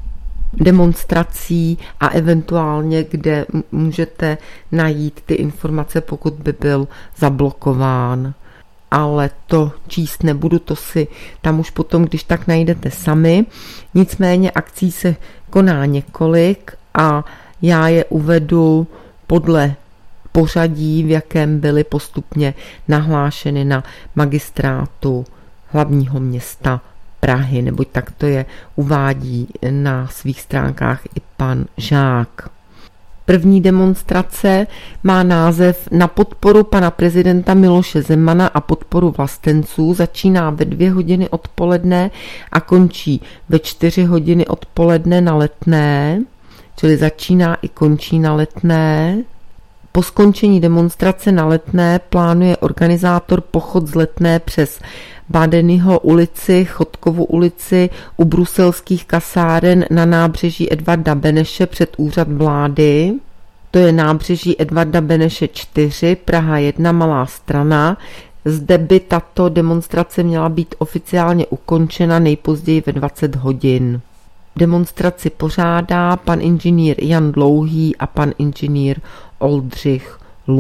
demonstrací a eventuálně, kde můžete najít ty informace, pokud by byl zablokován. Ale to číst nebudu, to si tam už potom, když tak najdete sami. Nicméně akcí se koná několik a já je uvedu podle pořadí, v jakém byly postupně nahlášeny na magistrátu hlavního města Prahy, neboť tak to je uvádí na svých stránkách i pan Žák. První demonstrace má název Na podporu pana prezidenta Miloše Zemana a podporu vlastenců. Začíná ve dvě hodiny odpoledne a končí ve čtyři hodiny odpoledne na Letné, čili začíná i končí na Letné. Po skončení demonstrace na Letné plánuje organizátor pochod z Letné přes Bádenyho ulici, Chodkovu ulici, u bruselských kasáren na nábřeží Edvarda Beneše před úřad vlády. To je nábřeží Edvarda Beneše čtyři, Praha jedna, Malá Strana. Zde by tato demonstrace měla být oficiálně ukončena nejpozději ve dvacet hodin. Demonstraci pořádá pan inženýr Jan Dlouhý a pan inženýr Oldřich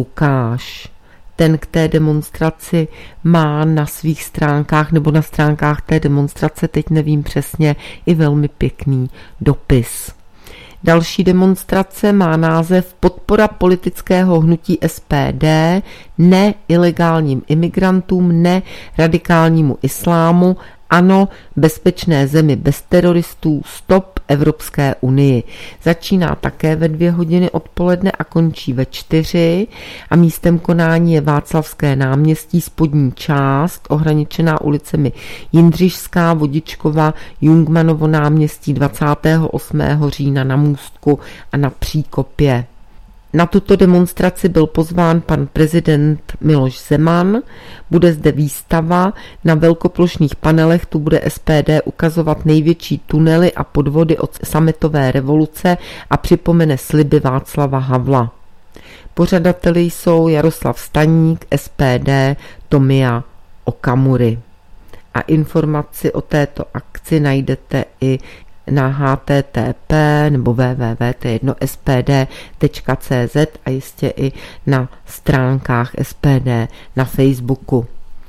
Lukáš. Ten k té demonstraci má na svých stránkách nebo na stránkách té demonstrace, teď nevím přesně, i velmi pěkný dopis. Další demonstrace má název Podpora politického hnutí S P D, ne ilegálním imigrantům, ne radikálnímu islámu, ano bezpečné zemi bez teroristů, stop Evropské unii. Začíná také ve dvě hodiny odpoledne a končí ve čtyři a místem konání je Václavské náměstí, spodní část, ohraničená ulicemi Jindřišská, Vodičkova, Jungmanovo náměstí dvacátého osmého října na Můstku a na Příkopě. Na tuto demonstraci byl pozván pan prezident Miloš Zeman, bude zde výstava, na velkoplošných panelech tu bude S P D ukazovat největší tunely a podvody od sametové revoluce a připomene sliby Václava Havla. Pořadateli jsou Jaroslav Staník, S P D, Tomia Okamury. A informaci o této akci najdete i na H T T P nebo w w w tečka s p d tečka c z a jistě i na stránkách S P D na Facebooku.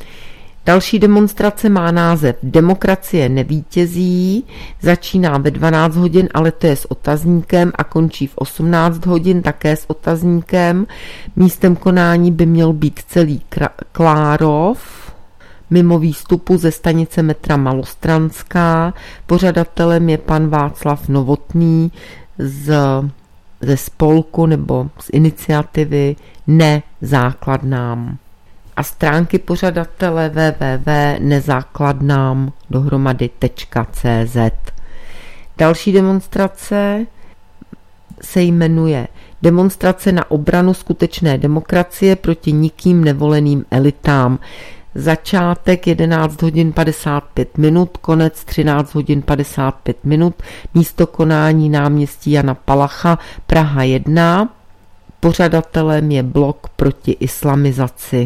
Další demonstrace má název Demokracie nevítězí, začíná ve dvanáct hodin, ale to je s otazníkem a končí v osmnáct hodin také s otazníkem. Místem konání by měl být celý Klárov, mimo výstupu ze stanice metra Malostranská. Pořadatelem je pan Václav Novotný z, ze spolku nebo z iniciativy Ne základnám. A stránky pořadatele w w w tečka nezákladnám dohromady tečka c z. Další demonstrace se jmenuje Demonstrace na obranu skutečné demokracie proti nikým nevoleným elitám. Začátek jedenáct hodin padesát pět minut, konec třináct hodin padesát pět minut, místo konání náměstí Jana Palacha, Praha jedna. Pořadatelem je Blok proti islamizaci.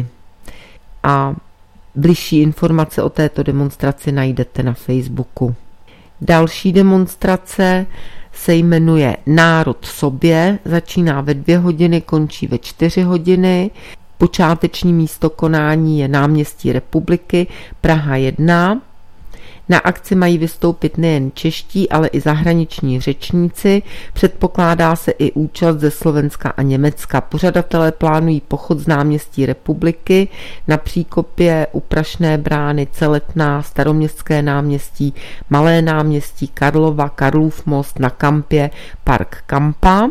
A bližší informace o této demonstraci najdete na Facebooku. Další demonstrace se jmenuje Národ sobě, začíná ve dvě hodiny, končí ve čtyři hodiny. Počáteční místo konání je náměstí Republiky, Praha jedna. Na akci mají vystoupit nejen čeští, ale i zahraniční řečníci. Předpokládá se i účast ze Slovenska a Německa. Pořadatelé plánují pochod z náměstí Republiky na Příkopě, u Prašné brány, Celetná, Staroměstské náměstí, Malé náměstí, Karlova, Karlův most, na Kampě, Park Kampa.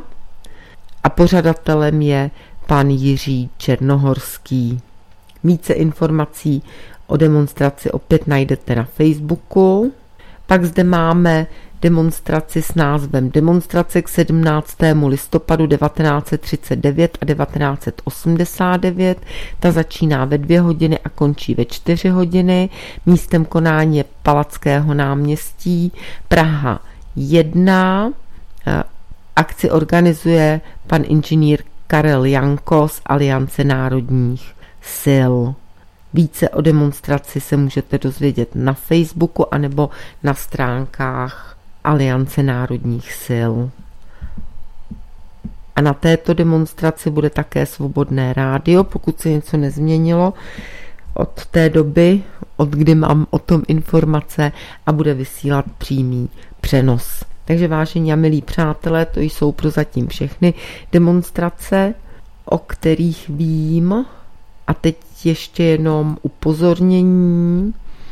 A pořadatelem je pan Jiří Černohorský. Více informací O demonstraci opět najdete na Facebooku. Pak zde máme demonstraci s názvem Demonstrace k sedmnáctému listopadu devatenáct set třicet devět a devatenáct set osmdesát devět. Ta začíná ve dvě hodiny a končí ve čtyři hodiny. Místem konání je Palackého náměstí, Praha jedna. Akci organizuje pan inženýr Karel Janko z Aliance národních sil. Více o demonstraci se můžete dozvědět na Facebooku anebo na stránkách Aliance národních sil. A na této demonstraci bude také Svobodné rádio, pokud se něco nezměnilo od té doby, od kdy mám o tom informace, a bude vysílat přímý přenos. Takže vážení a milí přátelé, to jsou prozatím všechny demonstrace, o kterých vím. A teď ještě jenom upozornění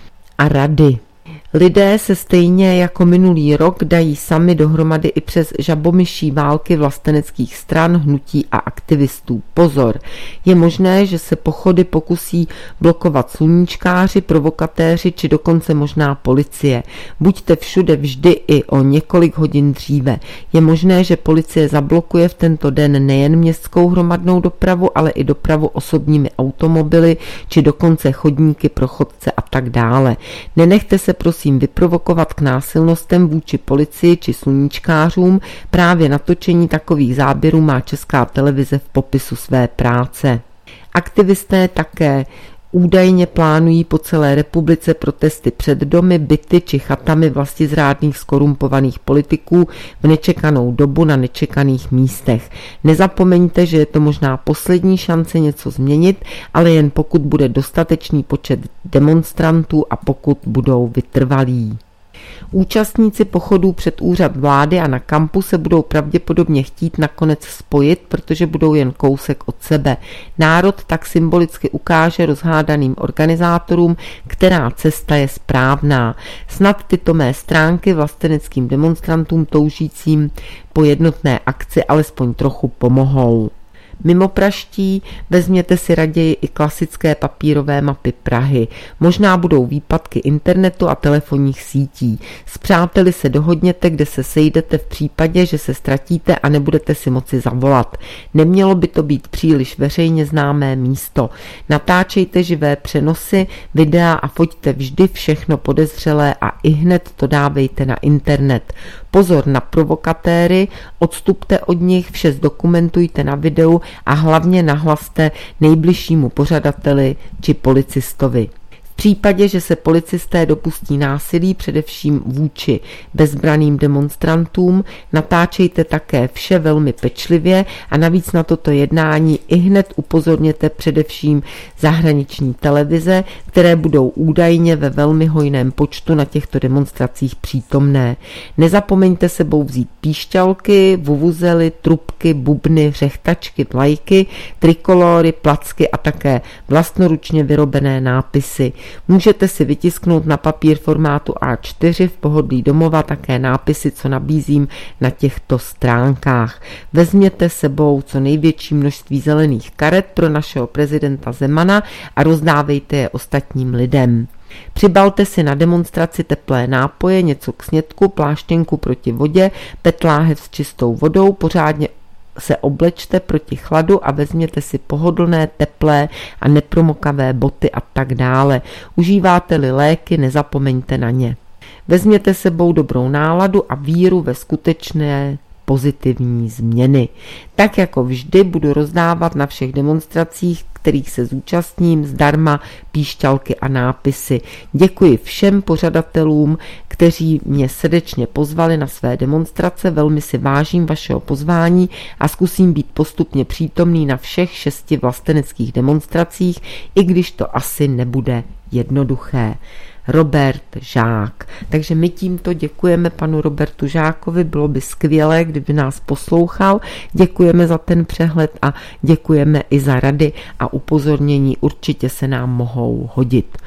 a rady. Lidé se stejně jako minulý rok dají sami dohromady i přes žabomyší války vlasteneckých stran, hnutí a aktivistů. Pozor, je možné, že se pochody pokusí blokovat sluníčkáři, provokatéři či dokonce možná policie. Buďte všude vždy i o několik hodin dříve. Je možné, že policie zablokuje v tento den nejen městskou hromadnou dopravu, ale i dopravu osobními automobily či dokonce chodníky pro chodce a tak dále. Nenechte se prosím vyprovokovat k násilnostem vůči policii či sluníčkářům. Právě natočení takových záběrů má Česká televize v popisu své práce. Aktivisté také údajně plánují po celé republice protesty před domy, byty či chatami vlastizrádných skorumpovaných politiků v nečekanou dobu na nečekaných místech. Nezapomeňte, že je to možná poslední šance něco změnit, ale jen pokud bude dostatečný počet demonstrantů a pokud budou vytrvalí. Účastníci pochodů před úřad vlády a na kampu se budou pravděpodobně chtít nakonec spojit, protože budou jen kousek od sebe. Národ tak symbolicky ukáže rozhádaným organizátorům, která cesta je správná. Snad tyto mé stránky vlasteneckým demonstrantům toužícím po jednotné akci alespoň trochu pomohou. Mimo praští vezměte si raději i klasické papírové mapy Prahy. Možná budou výpadky internetu a telefonních sítí. S přáteli se dohodněte, kde se sejdete v případě, že se ztratíte a nebudete si moci zavolat. Nemělo by to být příliš veřejně známé místo. Natáčejte živé přenosy, videa a foťte vždy všechno podezřelé a ihned to dávejte na internet. Pozor na provokatéry, odstupte od nich, vše zdokumentujte na videu a hlavně nahlaste nejbližšímu pořadateli či policistovi. V případě, že se policisté dopustí násilí, především vůči bezbranným demonstrantům, natáčejte také vše velmi pečlivě a navíc na toto jednání ihned upozorněte především zahraniční televize, které budou údajně ve velmi hojném počtu na těchto demonstracích přítomné. Nezapomeňte sebou vzít píšťalky, vuvuzely, trubky, bubny, řechtačky, vlajky, trikolory, placky a také vlastnoručně vyrobené nápisy. Můžete si vytisknout na papír formátu á čtyři v pohodlí domova také nápisy, co nabízím na těchto stránkách. Vezměte sebou co největší množství zelených karet pro našeho prezidenta Zemana a rozdávejte je ostatním lidem. Přibalte si na demonstraci teplé nápoje, něco k snědku, pláštěnku proti vodě, pět láhev s čistou vodou, pořádně se oblečte proti chladu a vezměte si pohodlné, teplé a nepromokavé boty a tak dále. Užíváte-li léky, nezapomeňte na ně. Vezměte sebou dobrou náladu a víru ve skutečné pozitivní změny. Tak jako vždy budu rozdávat na všech demonstracích, kterých se zúčastním, zdarma píšťalky a nápisy. Děkuji všem pořadatelům, kteří mě srdečně pozvali na své demonstrace, velmi si vážím vašeho pozvání a zkusím být postupně přítomný na všech šesti vlasteneckých demonstracích, i když to asi nebude jednoduché. Robert Žák. Takže my tímto děkujeme panu Robertu Žákovi, bylo by skvělé, kdyby nás poslouchal. Děkujeme za ten přehled a děkujeme i za rady a upozornění, určitě se nám mohou hodit.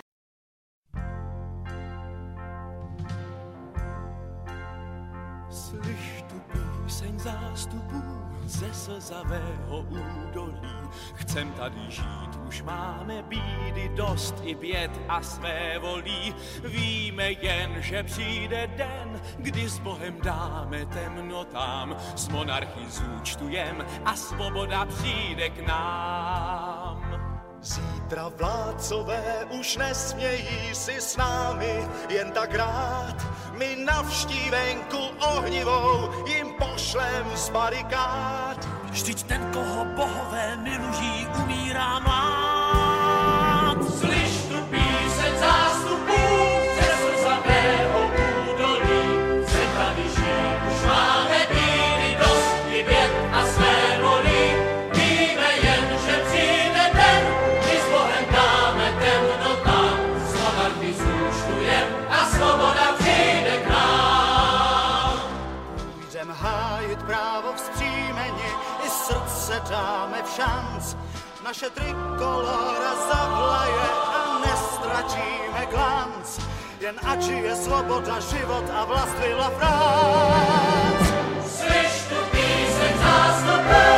Slyš tu píseň zástupů ze slzavého údolí. Chcem tady žít, už máme bídy dost i běd a své volí. Víme jen, že přijde den, kdy s Bohem dáme temnotám, s monarchy zúčtujem a svoboda přijde k nám. Zítra vládcové už nesmějí si s námi jen tak rád. My navštívenku ohnivou jim pošlem z barikád. Vždyť ten, koho bohové milují, umírá mlád. Slyš tu píseň zástupů ze slzavého údolí. Chcem tady žít, už máme bídy dost i běd a své volí. Víme jen, že přijde den, kdy s Bohem dáme temnotám, s monarchy zúčtujem a svoboda přijde k nám. Půjdem hájit právo vzpřímeni, i srdce dáme v šanc. Naše trikolora zavlaje a nestratíme glanc. Jen ať je svoboda, život a vlast Vila France. Slyš tu píseň zástupů